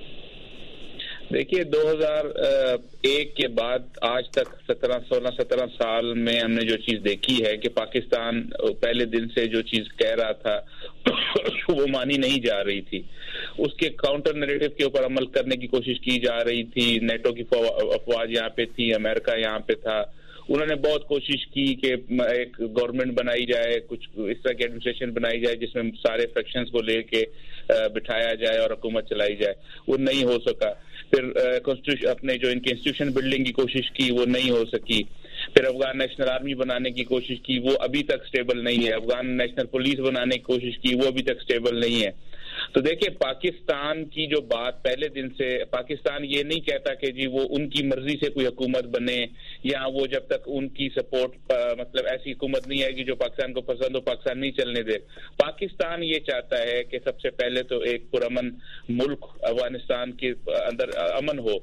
دیکھیے 2001 کے بعد آج تک 17 سال میں ہم نے جو چیز دیکھی ہے کہ پاکستان پہلے دن سے جو چیز کہہ رہا تھا وہ مانی نہیں جا رہی تھی. اس کے کاؤنٹر نیریٹو کے اوپر عمل کرنے کی کوشش کی جا رہی تھی. نیٹو کی افواج یہاں پہ تھی, امریکہ یہاں پہ تھا. انہوں نے بہت کوشش کی کہ ایک گورنمنٹ بنائی جائے, کچھ اس طرح کی ایڈمنسٹریشن بنائی جائے جس میں سارے فیکشنز کو لے کے بٹھایا جائے اور حکومت چلائی جائے. وہ نہیں ہو سکا. پھر اپنے جو ان کے انسٹیٹیوشن بلڈنگ کی کوشش کی وہ نہیں ہو سکی. پھر افغان نیشنل آرمی بنانے کی کوشش کی, وہ ابھی تک سٹیبل نہیں ہے. افغان نیشنل پولیس بنانے کی کوشش کی, وہ ابھی تک سٹیبل نہیں ہے. تو دیکھیں پاکستان کی جو بات پہلے دن سے, پاکستان یہ نہیں کہتا کہ جی وہ ان کی مرضی سے کوئی حکومت بنے یا وہ جب تک ان کی سپورٹ, مطلب ایسی حکومت نہیں آئے گی جو پاکستان کو پسند ہو پاکستان نہیں چلنے دے. پاکستان یہ چاہتا ہے کہ سب سے پہلے تو ایک پرامن ملک افغانستان کے اندر امن ہو.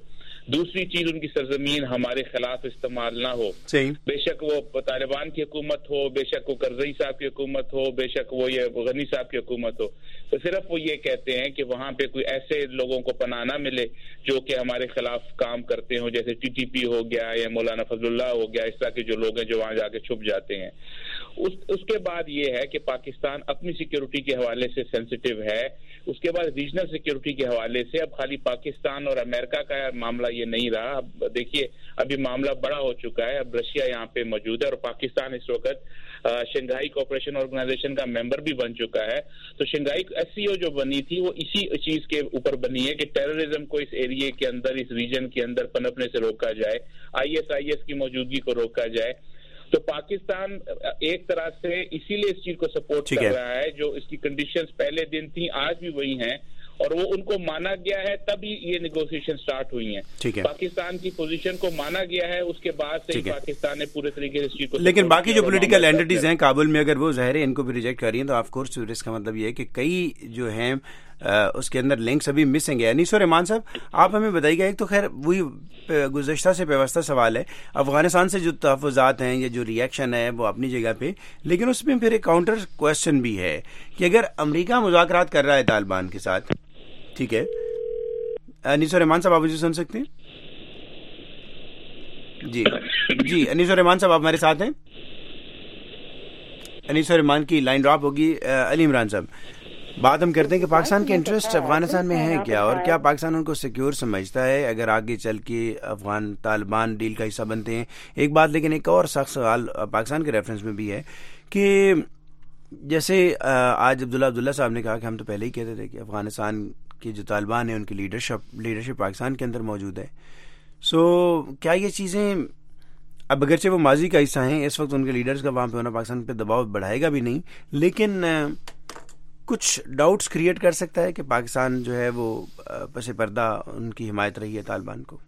دوسری چیز ان کی سرزمین ہمارے خلاف استعمال نہ ہو. بے شک وہ طالبان کی حکومت ہو, بے شک وہ کرزئی صاحب کی حکومت ہو, بے شک وہ یہ غنی صاحب کی حکومت ہو, تو صرف وہ یہ کہتے ہیں کہ وہاں پہ کوئی ایسے لوگوں کو پناہ نہ ملے جو کہ ہمارے خلاف کام کرتے ہوں, جیسے ٹی ٹی پی ہو گیا یا مولانا فضل اللہ ہو گیا, اس طرح کے جو لوگ ہیں جو وہاں جا کے چھپ جاتے ہیں. اس کے بعد یہ ہے کہ پاکستان اپنی سیکیورٹی کے حوالے سے سینسٹیو ہے. اس کے بعد ریجنل سیکیورٹی کے حوالے سے اب خالی پاکستان اور امریکہ کا معاملہ یہ نہیں رہا. اب دیکھیے ابھی معاملہ بڑا ہو چکا ہے. اب رشیا یہاں پہ موجود ہے اور پاکستان اس وقت شنگھائی کوآپریشن آرگنائزیشن کا ممبر بھی بن چکا ہے. تو شنگھائی SCO جو بنی تھی وہ اسی چیز کے اوپر بنی ہے کہ ٹیررزم کو اس ایریے کے اندر, اس ریجن کے اندر پنپنے سے روکا جائے, ISIS کی موجودگی کو روکا جائے. تو پاکستان ایک طرح سے اسی لیے اس چیز کو سپورٹ کر رہا ہے. جو اس کی کنڈیشنز پہلے دن تھیں آج بھی وہی ہیں اور وہ ان کو مانا گیا ہے, تبھی یہ نیگوسیشن سٹارٹ ہوئی ہیں. پاکستان کی پوزیشن کو مانا گیا ہے, اس کے بعد سے پاکستان نے پورے طریقے سے اس چیز کو. لیکن باقی جو پولیٹیکل اینٹیز ہیں کابل میں, اگر وہ ظاہر ہے ان کو بھی ریجیکٹ کر رہی ہیں, تو آف کورس اس کا مطلب یہ ہے کہ کئی جو ہیں اس کے اندر لنکس ابھی مسنگ ہے. انیس الرحمان صاحب, آپ ہمیں بتائیے گا, ایک تو خیر وہی گزشتہ سے پیوستہ سوال ہے, افغانستان سے جو تحفظات ہیں یا جو ریئیکشن ہے وہ اپنی جگہ پہ, لیکن اس میں پھر ایک کاؤنٹر کوشچن بھی ہے کہ اگر امریکہ مذاکرات کر رہا ہے طالبان کے ساتھ, ٹھیک ہے, انیس الرحمان صاحب آپ مجھے سن سکتے ہیں؟ جی انیس الرحمان صاحب آپ ہمارے ساتھ ہیں؟ انیس الرحمان کی لائن ڈراپ ہوگی. علی عمران صاحب, بات ہم کرتے ہیں کہ پاکستان کے انٹرسٹ افغانستان میں ہیں کیا, اور کیا پاکستان ان کو سیکیور سمجھتا ہے اگر آگے چل کے افغان طالبان ڈیل کا حصہ بنتے ہیں. ایک بات لیکن ایک اور سخت سوال پاکستان کے ریفرنس میں بھی ہے کہ جیسے آج عبداللہ صاحب نے کہا کہ ہم تو پہلے ہی کہتے تھے کہ افغانستان کی جو طالبان ہیں ان کی لیڈرشپ پاکستان کے اندر موجود ہے. سو کیا یہ چیزیں اب اگرچہ وہ ماضی کا حصہ ہیں, اس وقت ان کے لیڈرز کا وہاں پہ ہونا پاکستان پہ دباؤ بڑھائے گا بھی نہیں, لیکن کچھ ڈاؤٹس کریٹ کر سکتا ہے کہ پاکستان جو ہے وہ پس پردہ ان کی حمایت رہی ہے طالبان کو؟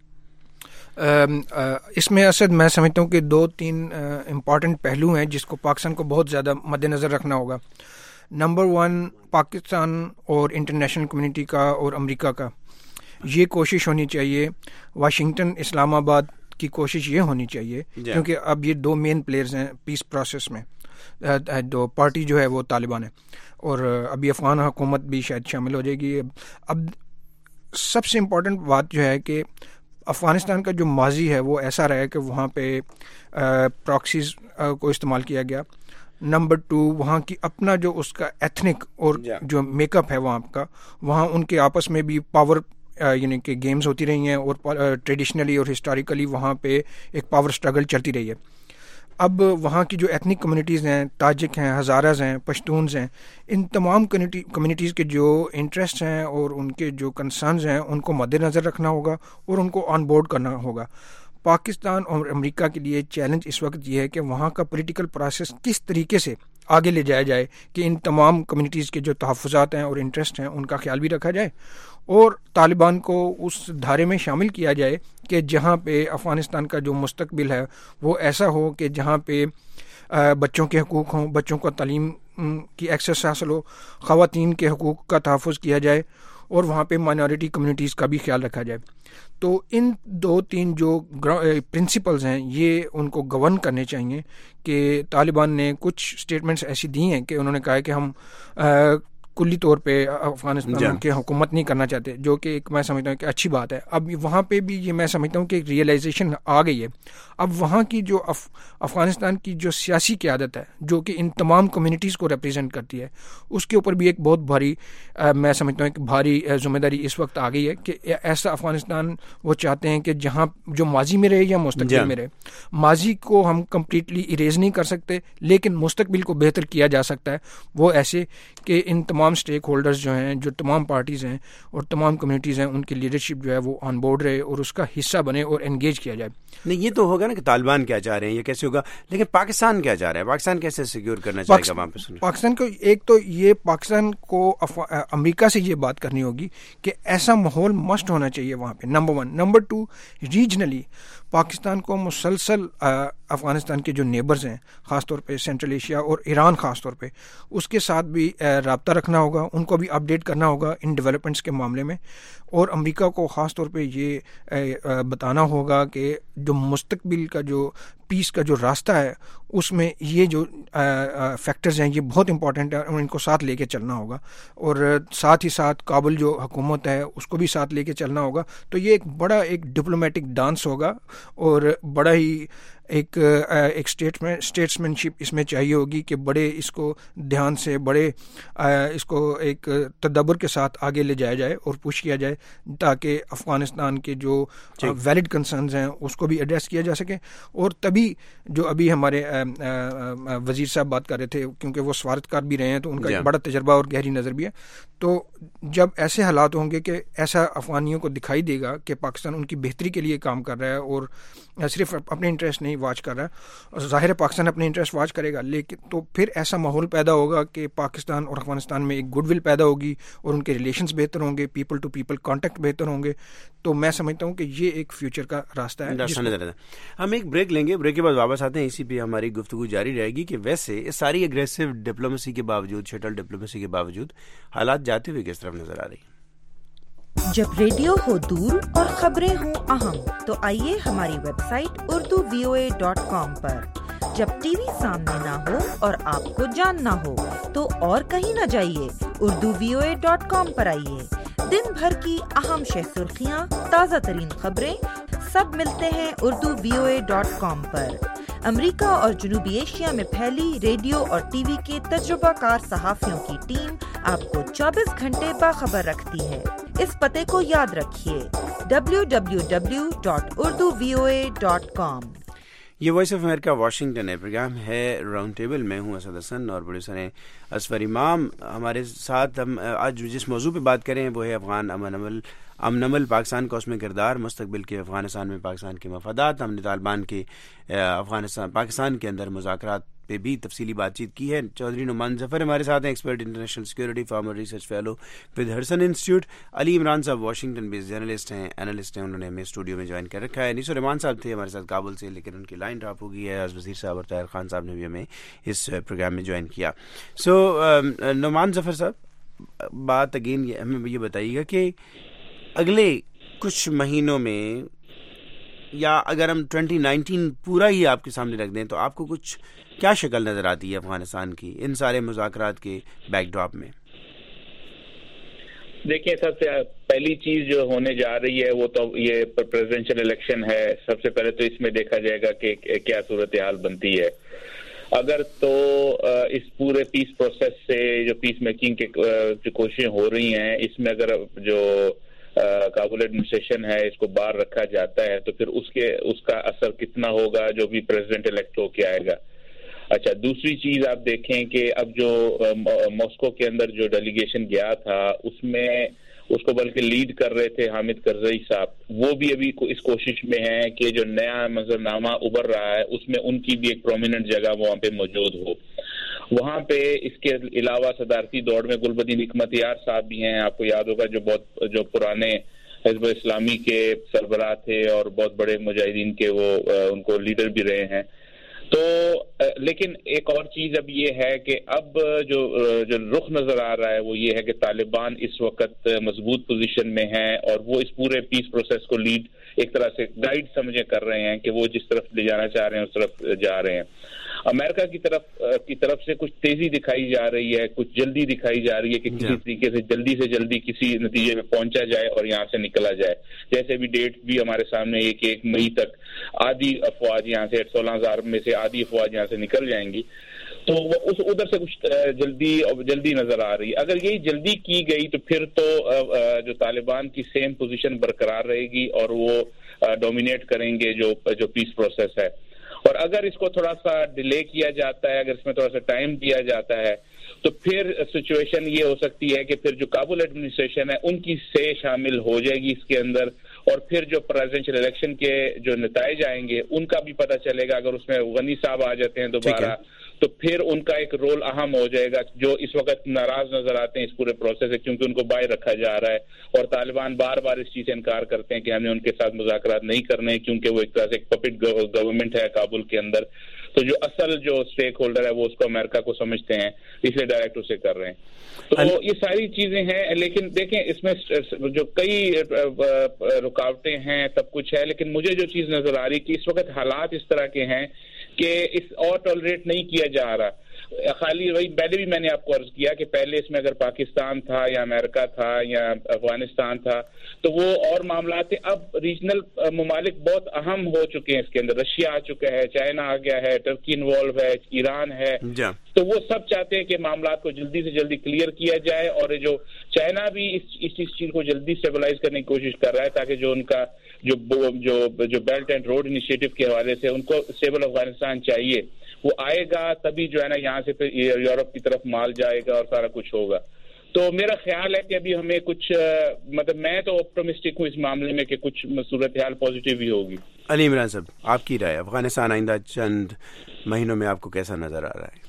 اس میں اسد میں سمجھتا ہوں کہ 2-3 امپورٹنٹ پہلو ہیں جس کو پاکستان کو بہت زیادہ مد نظر رکھنا ہوگا. نمبر 1, پاکستان اور انٹرنیشنل کمیونٹی کا اور امریکہ کا یہ کوشش ہونی چاہیے, واشنگٹن اسلام آباد کی کوشش یہ ہونی چاہیے, کیونکہ اب یہ 2 مین پلیئرز ہیں پیس پروسیس میں. دو پارٹی جو ہے وہ طالبان ہے اور ابھی افغان حکومت بھی شاید شامل ہو جائے گی. اب سب سے امپورٹنٹ بات جو ہے کہ افغانستان کا جو ماضی ہے وہ ایسا رہا ہے کہ وہاں پہ پراکسیز کو استعمال کیا گیا. نمبر 2, وہاں کی اپنا جو اس کا ایتھنک اور جو میک اپ ہے وہاں کا, وہاں ان کے آپس میں بھی پاور یعنی کہ گیمز ہوتی رہی ہیں اور ٹریڈیشنلی اور ہسٹوریکلی وہاں پہ ایک پاور سٹرگل چلتی رہی ہے. اب وہاں کی جو ایتھنک کمیونٹیز ہیں, تاجک ہیں, ہزارز ہیں, پشتونز ہیں, ان تمام کمیونٹیز کے جو انٹرسٹ ہیں اور ان کے جو کنسرنز ہیں ان کو مد نظر رکھنا ہوگا اور ان کو آن بورڈ کرنا ہوگا. پاکستان اور امریکہ کے لیے چیلنج اس وقت یہ ہے کہ وہاں کا پولیٹیکل پروسیس کس طریقے سے آگے لے جایا جائے کہ ان تمام کمیونٹیز کے جو تحفظات ہیں اور انٹرسٹ ہیں ان کا خیال بھی رکھا جائے اور طالبان کو اس دھارے میں شامل کیا جائے کہ جہاں پہ افغانستان کا جو مستقبل ہے وہ ایسا ہو کہ جہاں پہ بچوں کے حقوق ہوں, بچوں کو تعلیم کی ایکسیس حاصل ہو, خواتین کے حقوق کا تحفظ کیا جائے اور وہاں پہ مائنورٹی کمیونٹیز کا بھی خیال رکھا جائے. تو ان 2-3 جو پرنسپلز ہیں یہ ان کو گورن کرنے چاہیے. کہ طالبان نے کچھ سٹیٹمنٹس ایسی دی ہیں کہ انہوں نے کہا ہے کہ ہم کلی طور پہ افغانستان کی حکومت نہیں کرنا چاہتے, جو کہ ایک میں سمجھتا ہوں کہ اچھی بات ہے. اب وہاں پہ بھی یہ میں سمجھتا ہوں کہ ایک ریئلائزیشن آ گئی ہے. اب وہاں کی جو افغانستان کی جو سیاسی قیادت ہے جو کہ ان تمام کمیونٹیز کو ریپرزینٹ کرتی ہے, اس کے اوپر بھی ایک بہت بھاری میں سمجھتا ہوں کہ بھاری ذمہ داری اس وقت آ گئی ہے کہ ایسا افغانستان وہ چاہتے ہیں کہ جہاں جو ماضی میں رہے یا مستقبل میں رہے. ماضی کو ہم کمپلیٹلی اریز نہیں کر سکتے, لیکن مستقبل کو بہتر کیا جا سکتا ہے وہ ایسے کہ ان تمام سٹیک ہولڈرز جو ہیں, جو تمام پارٹیز ہیں اور تمام کمیونٹیز ہیں, ان کی لیڈرشپ جو ہے وہ آن بورڈ رہے اور اس کا حصہ بنے اور انگیج کیا جائے. نہیں یہ تو ہوگا نا کہ طالبان کیا چاہ رہے ہیں, یہ کیسے ہوگا, لیکن پاکستان کیا چاہ رہا ہے, پاکستان کیسے سیکیور کرنا چاہے گا وہاں پہ؟ پاکستان کو ایک تو یہ پاکستان کو امریکہ سے یہ بات کرنی ہوگی کہ ایسا ماحول مسٹ ہونا چاہیے وہاں پہ, نمبر 1. نمبر 2, ریجنلی پاکستان کو مسلسل افغانستان کے جو نیبرز ہیں خاص طور پہ سینٹرل ایشیا اور ایران خاص طور پہ اس کے ساتھ بھی رابطہ رکھنا ہوگا, ان کو بھی اپڈیٹ کرنا ہوگا ان ڈیولپمنٹس کے معاملے میں, اور امریکہ کو خاص طور پہ یہ بتانا ہوگا کہ جو مستقبل کا جو پیس کا جو راستہ ہے اس میں یہ جو فیکٹرز ہیں یہ بہت امپورٹنٹ ہے, اور ان کو ساتھ لے کے چلنا ہوگا, اور ساتھ ہی ساتھ کابل جو حکومت ہے اس کو بھی ساتھ لے کے چلنا ہوگا. تو یہ ایک بڑا ایک ڈپلومیٹک ڈانس ہوگا, اور بڑا ہی ایک اسٹیٹسمین شپ اس میں چاہیے ہوگی کہ بڑے اس کو دھیان سے بڑے اس کو ایک تدبر کے ساتھ آگے لے جایا جائے اور پوش کیا جائے, تاکہ افغانستان کے جو ویلڈ کنسرنز ہیں اس کو بھی ایڈریس کیا جا سکے. اور تبھی جو ابھی ہمارے وزیر صاحب بات کر رہے تھے, کیونکہ وہ سفارتکار بھی رہے ہیں تو ان کا ایک بڑا تجربہ اور گہری نظر بھی ہے, تو جب ایسے حالات ہوں گے کہ ایسا افغانیوں کو دکھائی دے گا کہ پاکستان ان کی بہتری کے لیے کام کر رہا ہے اور صرف اپنے انٹرسٹ نہیں واچ کر رہا ہے, ظاہر ہے پاکستان اپنے انٹرسٹ واچ کرے گا, لیکن تو پھر ایسا ماحول پیدا ہوگا کہ پاکستان اور افغانستان میں ایک گڈ ول پیدا ہوگی اور ان کے ریلیشنز بہتر ہوں گے, پیپل ٹو پیپل کانٹیکٹ بہتر ہوں گے. تو میں سمجھتا ہوں کہ یہ ایک فیوچر کا راستہ ہے. ہم ایک بریک لیں گے, بریک کے بعد واپس آتے ہیں. اسی پہ ہماری گفتگو جاری رہے گی کہ ویسے اس ساری اگریسو ڈپلومیسی کے باوجود, شٹل ڈپلومیسی کے باوجود حالات جاتے ہوئے کس طرف نظر آ رہی ہیں. جب ریڈیو ہو دور اور خبریں ہوں اہم تو آئیے ہماری ویب سائٹ urduvoa.com پر. جب ٹی وی سامنے نہ ہو اور آپ کو جاننا ہو تو اور کہیں نہ جائیے, urduvoa.com پر آئیے. دن بھر کی اہم شہ سرخیاں, تازہ ترین خبریں سب ملتے ہیں urduvoa.com پر. امریکہ اور جنوبی ایشیا میں پھیلی ریڈیو اور ٹی وی کے تجربہ کار صحافیوں کی ٹیم آپ کو 24 گھنٹے باخبر رکھتی ہے. اس پتے کو یاد رکھیے, www.urduvoa.com. یہ وائس آف امریکہ واشنگٹن ہے, پروگرام ہے راؤنڈ ٹیبل. میں ہوں اسد حسن اور پروڈیوسر ہیں اصفر امام. ہمارے ساتھ ہم آج جس موضوع پہ بات کریں وہ ہے افغان امن عمل, پاکستان کا اس میں کردار, مستقبل کے افغانستان میں پاکستان کے مفادات. ہم نے طالبان کے پاکستان کے اندر مذاکرات پہ بھی تفصیلی بات چیت کی ہے. چودھری نعمان ظفر ہمارے ساتھ ہیں, expert international security, former research fellow with Hudson Institute. Ali Imran sahab Washington based journalist ہیں, اینالسٹ ہیں, انہوں نے ہمیں اسٹوڈیو میں جوائن کر رکھا ہے. نیسو رحمان صاحب تھے ہمارے ساتھ کابل سے, لیکن ان کی لائن ڈراپ ہو گئی ہے. وزیر صاحب اور طاہر خان صاحب نے بھی ہمیں اس پروگرام میں جوائن کیا. نعمان ظفر صاحب, بات اگین ہمیں یہ بتائیے گا کہ اگلے کچھ مہینوں میں, یا اگر ہم 2019 پورا ہی آپ کے سامنے رکھ دیں, تو آپ کو کچھ کیا شکل نظر آتی ہے افغانستان کی ان سارے مذاکرات کے بیک ڈراپ میں؟ دیکھیں, سب سے پہلی چیز جو ہونے جا رہی ہے وہ تو یہ پریزیڈنشل الیکشن ہے. سب سے پہلے تو اس میں دیکھا جائے گا کہ کیا صورتحال بنتی ہے. اگر تو اس پورے پیس پروسیس سے جو پیس میکنگ کے جو کوششیں ہو رہی ہیں, اس میں اگر جو کابل ایڈمنسٹریشن ہے اس کو باہر رکھا جاتا ہے تو پھر اس کا اثر کتنا ہوگا جو بھی پریزیڈنٹ الیکٹ ہو کے آئے گا. اچھا, دوسری چیز آپ دیکھیں کہ اب جو ماسکو کے اندر جو ڈیلیگیشن گیا تھا اس کو بلکہ لیڈ کر رہے تھے حامد کرزئی صاحب, وہ بھی ابھی اس کوشش میں ہیں کہ جو نیا منظرنامہ ابھر رہا ہے اس میں ان کی بھی ایک پرومیننٹ جگہ وہاں پہ موجود ہو. وہاں پہ اس کے علاوہ صدارتی دوڑ میں گلبدین حکمت یار صاحب بھی ہیں. آپ کو یاد ہوگا جو پرانے حزب اسلامی کے سربراہ تھے اور بہت بڑے مجاہدین کے وہ ان کو لیڈر بھی رہے ہیں. تو لیکن ایک اور چیز اب یہ ہے کہ اب جو رخ نظر آ رہا ہے وہ یہ ہے کہ طالبان اس وقت مضبوط پوزیشن میں ہیں اور وہ اس پورے پیس پروسیس کو لیڈ ایک طرح سے گائیڈ سمجھے کر رہے ہیں کہ وہ جس طرف لے جانا چاہ رہے ہیں اس طرف جا رہے ہیں. امریکہ کی طرف سے کچھ تیزی دکھائی جا رہی ہے, کچھ جلدی دکھائی جا رہی ہے کہ کسی طریقے سے جلدی کسی نتیجے میں پہنچا جائے اور یہاں سے نکلا جائے. جیسے بھی ڈیٹ بھی ہمارے سامنے ہے کہ 1 مئی تک آدھی افواج یہاں سے 16,000 میں سے آدھی افواج یہاں سے نکل جائیں گی. تو ادھر سے کچھ جلدی نظر آ رہی ہے. اگر یہی جلدی کی گئی تو پھر تو جو طالبان کی سیم پوزیشن برقرار رہے گی اور وہ ڈومینیٹ کریں گے جو پیس پروسیس ہے. اور اگر اس کو تھوڑا سا ڈیلے کیا جاتا ہے, اگر اس میں تھوڑا سا ٹائم دیا جاتا ہے, تو پھر سچویشن یہ ہو سکتی ہے کہ پھر جو کابل ایڈمنسٹریشن ہے ان کی سے شامل ہو جائے گی اس کے اندر, اور پھر جو پریزیڈنشل الیکشن کے جو نتائج آئیں گے ان کا بھی پتہ چلے گا. اگر اس میں غنی صاحب آ جاتے ہیں دوبارہ تو پھر ان کا ایک رول اہم ہو جائے گا. جو اس وقت ناراض نظر آتے ہیں اس پورے پروسیس سے کیونکہ ان کو باہر رکھا جا رہا ہے اور طالبان بار بار اس چیز سے انکار کرتے ہیں کہ ہم نے ان کے ساتھ مذاکرات نہیں کرنے کیونکہ وہ ایک طرح سے ایک پپٹ گورنمنٹ ہے کابل کے اندر. تو جو اصل جو اسٹیک ہولڈر ہے وہ اس کو امریکہ کو سمجھتے ہیں, اس لیے ڈائریکٹ اسے کر رہے ہیں. تو یہ ساری چیزیں ہیں, لیکن دیکھیں اس میں جو کئی رکاوٹیں ہیں سب کچھ ہے, لیکن مجھے جو چیز نظر آ رہی کہ اس وقت حالات اس طرح کے ہیں کہ اس اور ٹالریٹ نہیں کیا جا رہا. خالی وہی پہلے بھی میں نے آپ کو عرض کیا کہ پہلے اس میں اگر پاکستان تھا یا امریکہ تھا یا افغانستان تھا تو وہ اور معاملات تھے. اب ریجنل ممالک بہت اہم ہو چکے ہیں اس کے اندر, رشیا آ چکا ہے, چائنا آ گیا ہے, ٹرکی انوالو ہے, ایران ہے, تو وہ سب چاہتے ہیں کہ معاملات کو جلدی سے جلدی کلیئر کیا جائے. اور جو چائنا بھی اس چیز کو جلدی اسٹیبلائز کرنے کی کوشش کر رہا ہے تاکہ جو ان کا جو بیلٹ اینڈ روڈ انیشیٹو کے حوالے سے ان کو اسٹیبل افغانستان چاہیے, وہ آئے گا تبھی جو ہے نا یہاں سے پھر یورپ کی طرف مال جائے گا اور سارا کچھ ہوگا. تو میرا خیال ہے کہ ابھی ہمیں کچھ مطلب میں تو آپٹمسٹک ہوں اس معاملے میں کہ کچھ صورتحال پازیٹیو ہی ہوگی. علی عمران صاحب, آپ کی رائے, افغانستان آئندہ چند مہینوں میں آپ کو کیسا نظر آ رہا ہے؟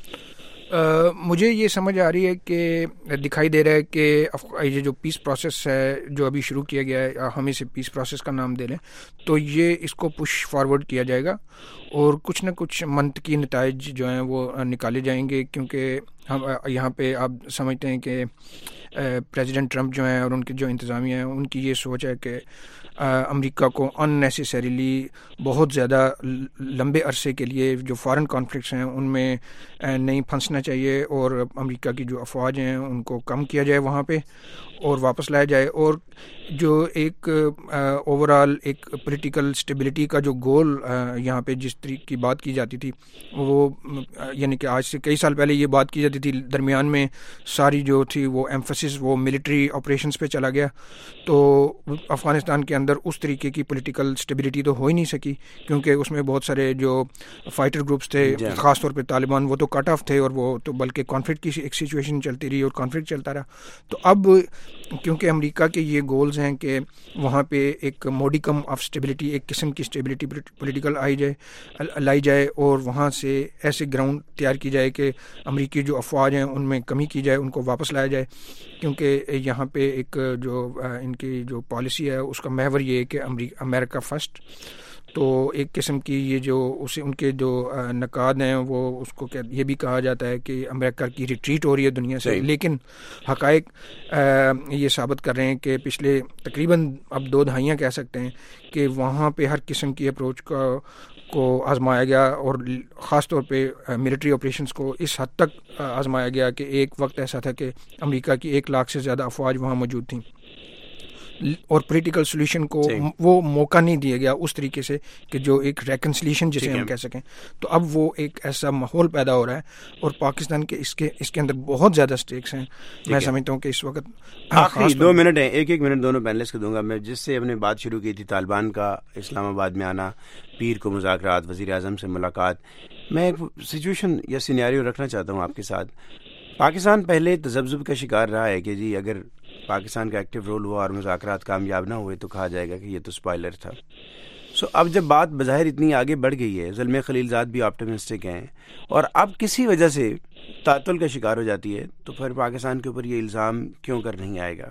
مجھے یہ سمجھ آ رہی ہے کہ دکھائی دے رہا ہے کہ یہ جو پیس پروسیس ہے جو ابھی شروع کیا گیا ہے, ہم اسے پیس پروسیس کا نام دے لیں, تو یہ اس کو پش فارورڈ کیا جائے گا اور کچھ نہ کچھ منطقی نتائج جو ہیں وہ نکالے جائیں گے. کیونکہ ہم یہاں پہ آپ سمجھتے ہیں کہ پریزیڈنٹ ٹرمپ جو ہیں اور ان کی جو انتظامیہ ہیں ان کی یہ سوچ ہے کہ امریکہ کو ان نیسیسریلی بہت زیادہ لمبے عرصے کے لیے جو فارن کانفلکٹس ہیں ان میں نہیں پھنسنا چاہیے اور امریکہ کی جو افواج ہیں ان کو کم کیا جائے وہاں پہ اور واپس لایا جائے. اور جو ایک اوور آل ایک پولیٹیکل اسٹیبلٹی کا جو گول یہاں پہ جس طریقے کی بات کی جاتی تھی وہ یعنی کہ آج سے کئی سال پہلے یہ بات کی جاتی تھی, درمیان میں ساری جو تھی وہ ایمفسس وہ ملٹری آپریشنز پہ چلا گیا. تو افغانستان کے اندر اس طریقے کی پولیٹیکل اسٹیبلٹی تو ہو ہی نہیں سکی کیونکہ اس میں بہت سارے جو فائٹر گروپس تھے, خاص طور پہ طالبان, وہ تو کٹ آف تھے اور وہ تو بلکہ کانفلکٹ کی ایک سچویشن چلتی رہی اور کانفلکٹ چلتا رہا. تو اب کیونکہ امریکہ کے یہ گولز ہیں کہ وہاں پہ ایک موڈیکم آف اسٹیبلٹی, ایک قسم کی اسٹیبلٹی پولیٹیکل لائی جائے اور وہاں سے ایسے گراؤنڈ تیار کی جائے کہ امریکی جو افواج ہیں ان میں کمی کی جائے, ان کو واپس لایا جائے. کیونکہ یہاں پہ ایک جو ان کی جو پالیسی ہے اس کا محور یہ ہے کہ امریکہ فرسٹ. تو ایک قسم کی یہ جو اسے ان کے جو نقاد ہیں وہ اس کو یہ بھی کہا جاتا ہے کہ امریکہ کی ریٹریٹ ہو رہی ہے دنیا سے, لیکن حقائق یہ ثابت کر رہے ہیں کہ پچھلے تقریباً اب 2 دہائیاں کہہ سکتے ہیں کہ وہاں پہ ہر قسم کی اپروچ کو آزمایا گیا اور خاص طور پہ ملٹری آپریشنز کو اس حد تک آزمایا گیا کہ ایک وقت ایسا تھا کہ امریکہ کی 1 لاکھ سے زیادہ افواج وہاں موجود تھیں اور پولیٹیکل سولوشن کو وہ موقع نہیں دیا گیا اس طریقے سے کہ جو ایک ریکنسلیشن جسے ہم کہہ سکیں. تو اب وہ ایک ایسا ماحول پیدا ہو رہا ہے اور پاکستان کے اس کے اندر بہت زیادہ سٹیکس ہیں. میں سمجھتا ہوں کہ اس وقت آخری 2 منٹ ہیں, ایک منٹ دونوں پینلسٹ کو دوں گا. میں جس سے ہم نے بات شروع کی تھی طالبان کا اسلام آباد میں آنا, پیر کو مذاکرات, وزیر اعظم سے ملاقات, میں ایک سچویشن یا سینیریو رکھنا چاہتا ہوں آپ کے ساتھ. پاکستان پہلے تذبذب کا شکار رہا ہے کہ جی اگر پاکستان کا ایکٹیو رول ہوا اور مذاکرات کامیاب نہ ہوئے تو کہا جائے گا کہ یہ تو اسپائلر تھا. اب جب بات بظاہر اتنی آگے بڑھ گئی ہے, زلمے خلیل زاد بھی آپٹمسٹک ہیں اور اب کسی وجہ سے تعطل کا شکار ہو جاتی ہے, تو پھر پاکستان کے اوپر یہ الزام کیوں کر نہیں آئے گا؟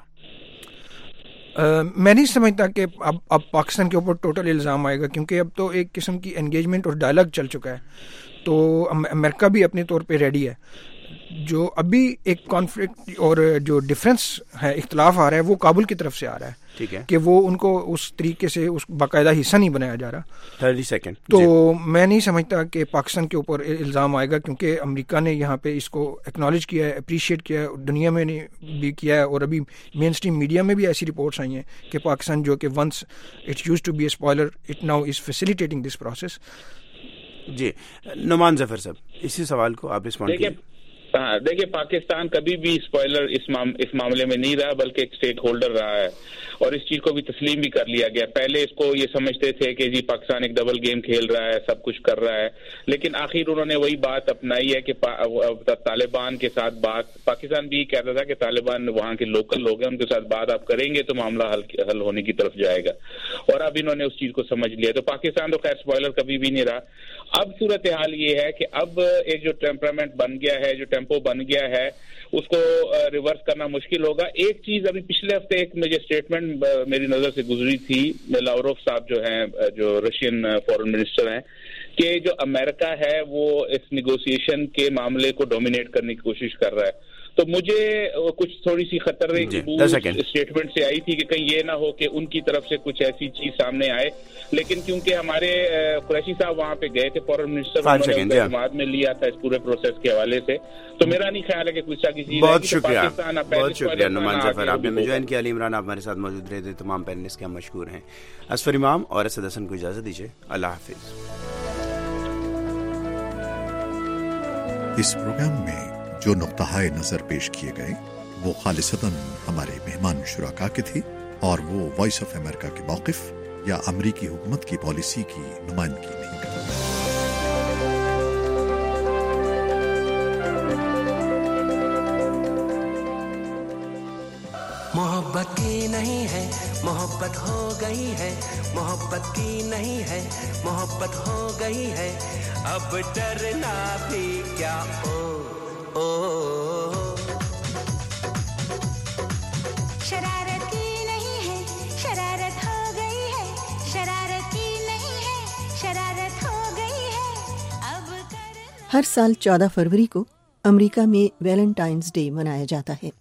میں نہیں سمجھتا کہ اب پاکستان کے اوپر ٹوٹل الزام آئے گا, کیونکہ اب تو ایک قسم کی انگیجمنٹ اور ڈائلاگ چل چکا ہے. تو امریکہ بھی اپنے طور پہ ریڈی ہے. جو ابھی ایک کانفلکٹ اور جو ڈفرینس ہے, اختلاف آ رہا ہے, وہ کابل کی طرف سے آ رہا ہے. ٹھیک ہے کہ وہ ان کو اس طریقے سے اس باقاعدہ حصہ نہیں بنایا جا رہا. 30 سیکنڈ. تو میں نہیں سمجھتا کہ پاکستان کے اوپر الزام آئے گا, کیونکہ امریکہ نے یہاں پہ اس کو ایکنالج کیا ہے, اپریشیٹ کیا ہے, دنیا میں نے بھی کیا ہے, اور ابھی مین اسٹریم میڈیا میں بھی ایسی رپورٹس آئی ہیں کہ پاکستان جو کہ once it used to be a spoiler, it now is facilitating this process. جی نعمان ظفر صاحب, اسی سوال کو آپ رسپونڈ کیجیے. دیکھیے پاکستان کبھی بھی اسپوائلر اس معاملے میں نہیں رہا, بلکہ ایک اسٹیک ہولڈر رہا ہے, اور اس چیز کو بھی تسلیم بھی کر لیا گیا. پہلے اس کو یہ سمجھتے تھے کہ جی پاکستان ایک ڈبل گیم کھیل رہا ہے, سب کچھ کر رہا ہے, لیکن آخر انہوں نے وہی بات اپنائی ہے کہ طالبان کے ساتھ بات, پاکستان بھی کہتا تھا کہ طالبان وہاں کے لوکل لوگ ہیں, ان کے ساتھ بات آپ کریں گے تو معاملہ حل ہونے کی طرف جائے گا. और अब इन्होंने उस चीज को समझ लिया। तो पाकिस्तान तो खैर स्पॉइलर कभी भी नहीं रहा। अब सूरत हाल ये है कि अब एक जो टेम्परामेंट बन गया है, जो टेम्पो बन गया है, उसको रिवर्स करना मुश्किल होगा। एक चीज अभी पिछले हफ्ते एक मुझे स्टेटमेंट मेरी नजर से गुजरी थी, लावरोव साहब जो हैं, जो रशियन फॉरेन मिनिस्टर हैं, कि जो अमेरिका है वो इस निगोशिएशन के मामले को डोमिनेट करने की कोशिश कर रहा है। तो मुझे कुछ थोड़ी सी खतरे की स्टेटमेंट से आई थी कि कहीं ये ना हो कि उनकी तरफ से कुछ ऐसी चीज सामने आए। लेकिन क्योंकि हमारे कुरैशी साहब वहां पे गए थे, फॉरेन मिनिस्टर, उन्होंने समाद में लिया था इस पूरे प्रोसेस के हवाले से, तो मेरा नहीं ख्याल है कि कुछ किसी। बहुत शुक्रिया नुमान जफर, आपने मुझे ज्वाइन किया। अली इमरान आप हमारे साथ मौजूद रहे थे। तमाम पैनलिस्ट के हम मशकूर हैं। असफर इमाम और असद हसन को इजाजत दीजिए। अल्लाह हाफिज। इस प्रोग्राम में जो नुक्ताए नजर पेश किए गए वो खालिसतन हमारे मेहमान शुराका के थे और वो वॉइस ऑफ अमेरिका के मौक़िफ़ या अमरीकी हुकूमत की पॉलिसी की नुमाइंदगी नहीं करते। मोहब्बत की नहीं है, मोहब्बत हो गई है, मोहब्बत की नहीं है, मोहब्बत हो गई है, अब डरना भी क्या। ओ शरारत की नहीं है, शरारत हो गई है, शरारत की नहीं है, शरारत हो गई है, अब करना। हर साल 14 फरवरी को अमेरिका में वैलेंटाइंस डे मनाया जाता है।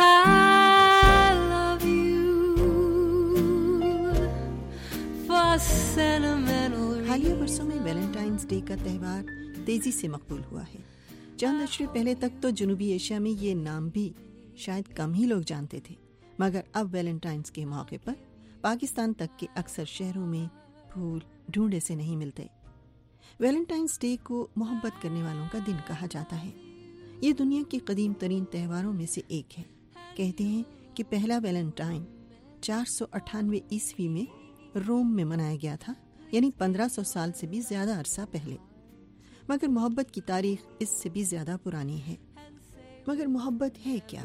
हालिया वर्षों में वैलेंटाइंस डे का त्यौहार तेजी से मकबूल हुआ है। चंद अशरे पहले तक तो जनूबी एशिया में ये नाम भी शायद कम ही लोग जानते थे, मगर अब वैलेंटाइंस के मौके पर पाकिस्तान तक के अक्सर शहरों में फूल ढूंढे से नहीं मिलते। वैलेंटाइंस डे को मोहब्बत करने वालों का दिन कहा जाता है। ये दुनिया के कदीम तरीन त्योहारों में से एक है। कहते हैं कि पहला वैलेंटाइन 498 ईस्वी में रोम में मनाया गया था, यानी 1500 साल से भी ज्यादा अरसा पहले। मगर मोहब्बत की तारीख इससे भी ज्यादा पुरानी है। मगर मोहब्बत है क्या?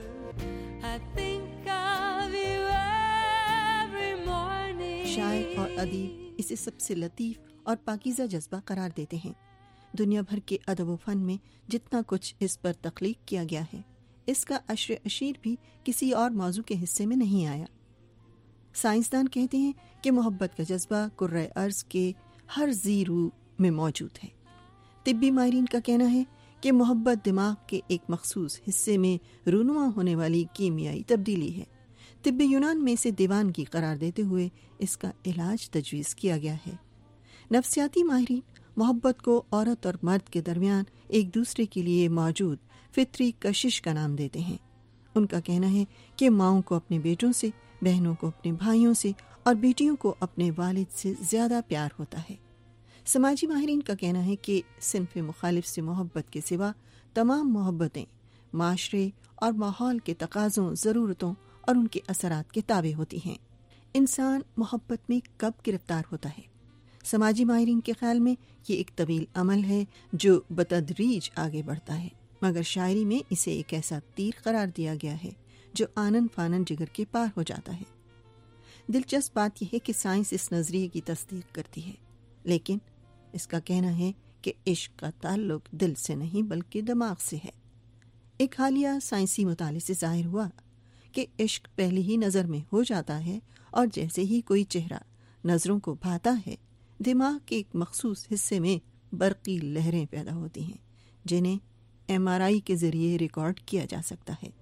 शायर और अदीब इसे सबसे लतीफ और पाकीज़ा जज्बा करार देते हैं। दुनिया भर के अदब व फन में जितना कुछ इस पर तख्लीक किया गया है, इसका अशर अशीर भी किसी और मौजू के हिस्से में नहीं आया। साइंसदान कहते हैं कि मोहब्बत का जज्बा कुर्रे अर्ज के हर ज़ीरू में मौजूद है। तिब्बी माहिरीन का कहना है कि मोहब्बत दिमाग के एक मखसूस हिस्से में रूनुमा होने वाली कीमियाई तब्दीली है। तिब्बी यूनान में इसे दीवानगी करार देते हुए इसका इलाज तजवीज़ किया गया है। नफ्सियाती माहिरीन मोहब्बत को औरत और मर्द के दरमियान एक दूसरे के लिए मौजूद फितरी कशिश का नाम देते हैं। उनका कहना है कि माओं को अपने बेटों से, बहनों को अपने भाइयों से और बेटियों को अपने वालिद से ज़्यादा प्यार होता है। समाजी माहिरीन का कहना है कि सिन्फ़ मुखालिफ से मोहब्बत के सिवा तमाम मोहब्बतें माशरे और माहौल के तकाज़ों, ज़रूरतों और उनके असरात के ताबे होती हैं। इंसान मोहब्बत में कब गिरफ्तार होता है? समाजी माहिरीन के ख्याल में ये एक तवील अमल है जो बतदरीज आगे बढ़ता है, मगर शायरी में इसे एक ऐसा तीर करार दिया गया है जो आनन फानन जिगर के पार हो जाता है। दिलचस्प बात यह है कि साइंस इस नज़रिए की तस्दीक करती है, लेकिन इसका कहना है कि इश्क का ताल्लुक दिल से नहीं बल्कि दिमाग से है। एक हालिया साइंसी मुताले से जाहिर हुआ कि इश्क पहली ही नज़र में हो जाता है और जैसे ही कोई चेहरा नज़रों को भाता है, दिमाग के एक मखसूस हिस्से में बरकी लहरें पैदा होती हैं, जिन्हें MRI के जरिए रिकॉर्ड किया जा सकता है।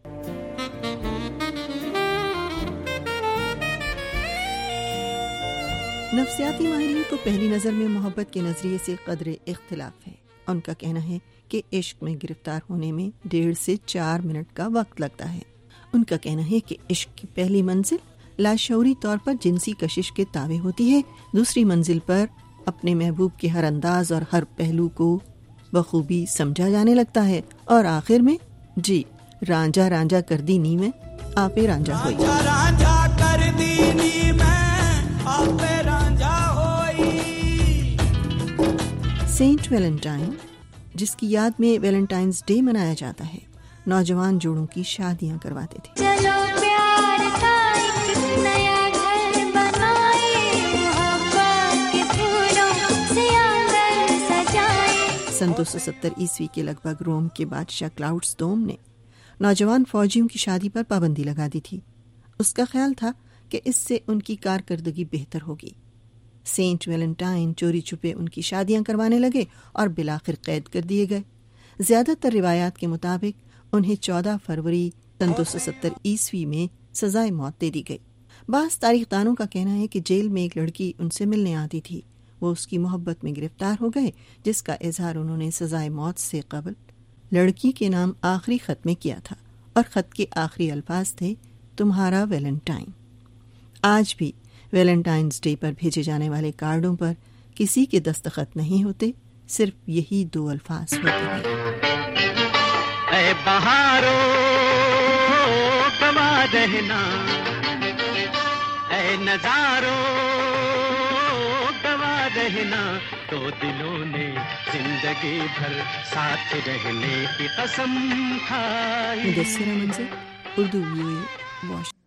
नफ्सियाती माहिरीन को पहली नज़र में मोहब्बत के नज़रिए से कदरे इख्तिलाफ है। उनका कहना है कि इश्क में गिरफ्तार होने में 1.5 से 4 मिनट का वक्त लगता है। उनका कहना है कि इश्क की पहली मंजिल लाशऊरी तौर पर जिनसी कशिश के ताबे होती है, दूसरी मंजिल पर अपने महबूब के हर अंदाज और हर पहलू को बखूबी समझा जाने लगता है, और आखिर में जी रांझा रांझा कर दी नी में आपे रांझा होई। सेंट वैलेंटाइन, जिसकी याद में वैलेंटाइंस डे मनाया जाता है, नौजवान जोड़ों की शादियां करवाते थे। चलो प्यार का एक नया घर बनाए, सन 270 ईस्वी के लगभग रोम के बादशाह क्लाउड्स दोम ने नौजवान फौजियों की शादी पर पाबंदी लगा दी थी। उसका ख्याल था कि इससे उनकी कारकर्दगी बेहतर होगी। सेंट वैलेंटाइन चोरी छुपे उनकी शादियां करवाने लगे और बिलाखिर कैद कर दिए गए। ज्यादातर रिवायात के मुताबिक उन्हें 14 फरवरी सन 270 ईस्वी में सजाए मौत दे दी गई। बास तारीखदानों का कहना है कि जेल में एक लड़की उनसे मिलने आती थी। वो उसकी मोहब्बत में गिरफ्तार हो गए, जिसका इजहार उन्होंने सजाए मौत से कबल लड़की के नाम आखिरी खत में किया था और खत के आखिरी अल्फाज थे, तुम्हारा वैलेंटाइन। आज भी वैलेंटाइंस डे पर भेजे जाने वाले कार्डों पर किसी के दस्तखत नहीं होते, सिर्फ यही 2 अल्फाज होते हैं। ऐ बहारो गवा रहना, ऐ नजारो गवा रहना, तो दिलों ने जिंदगी भर साथ रहने की कसम खाई। मुदस्सिरा मंजर, उर्दू VOA, वॉशिंगटन।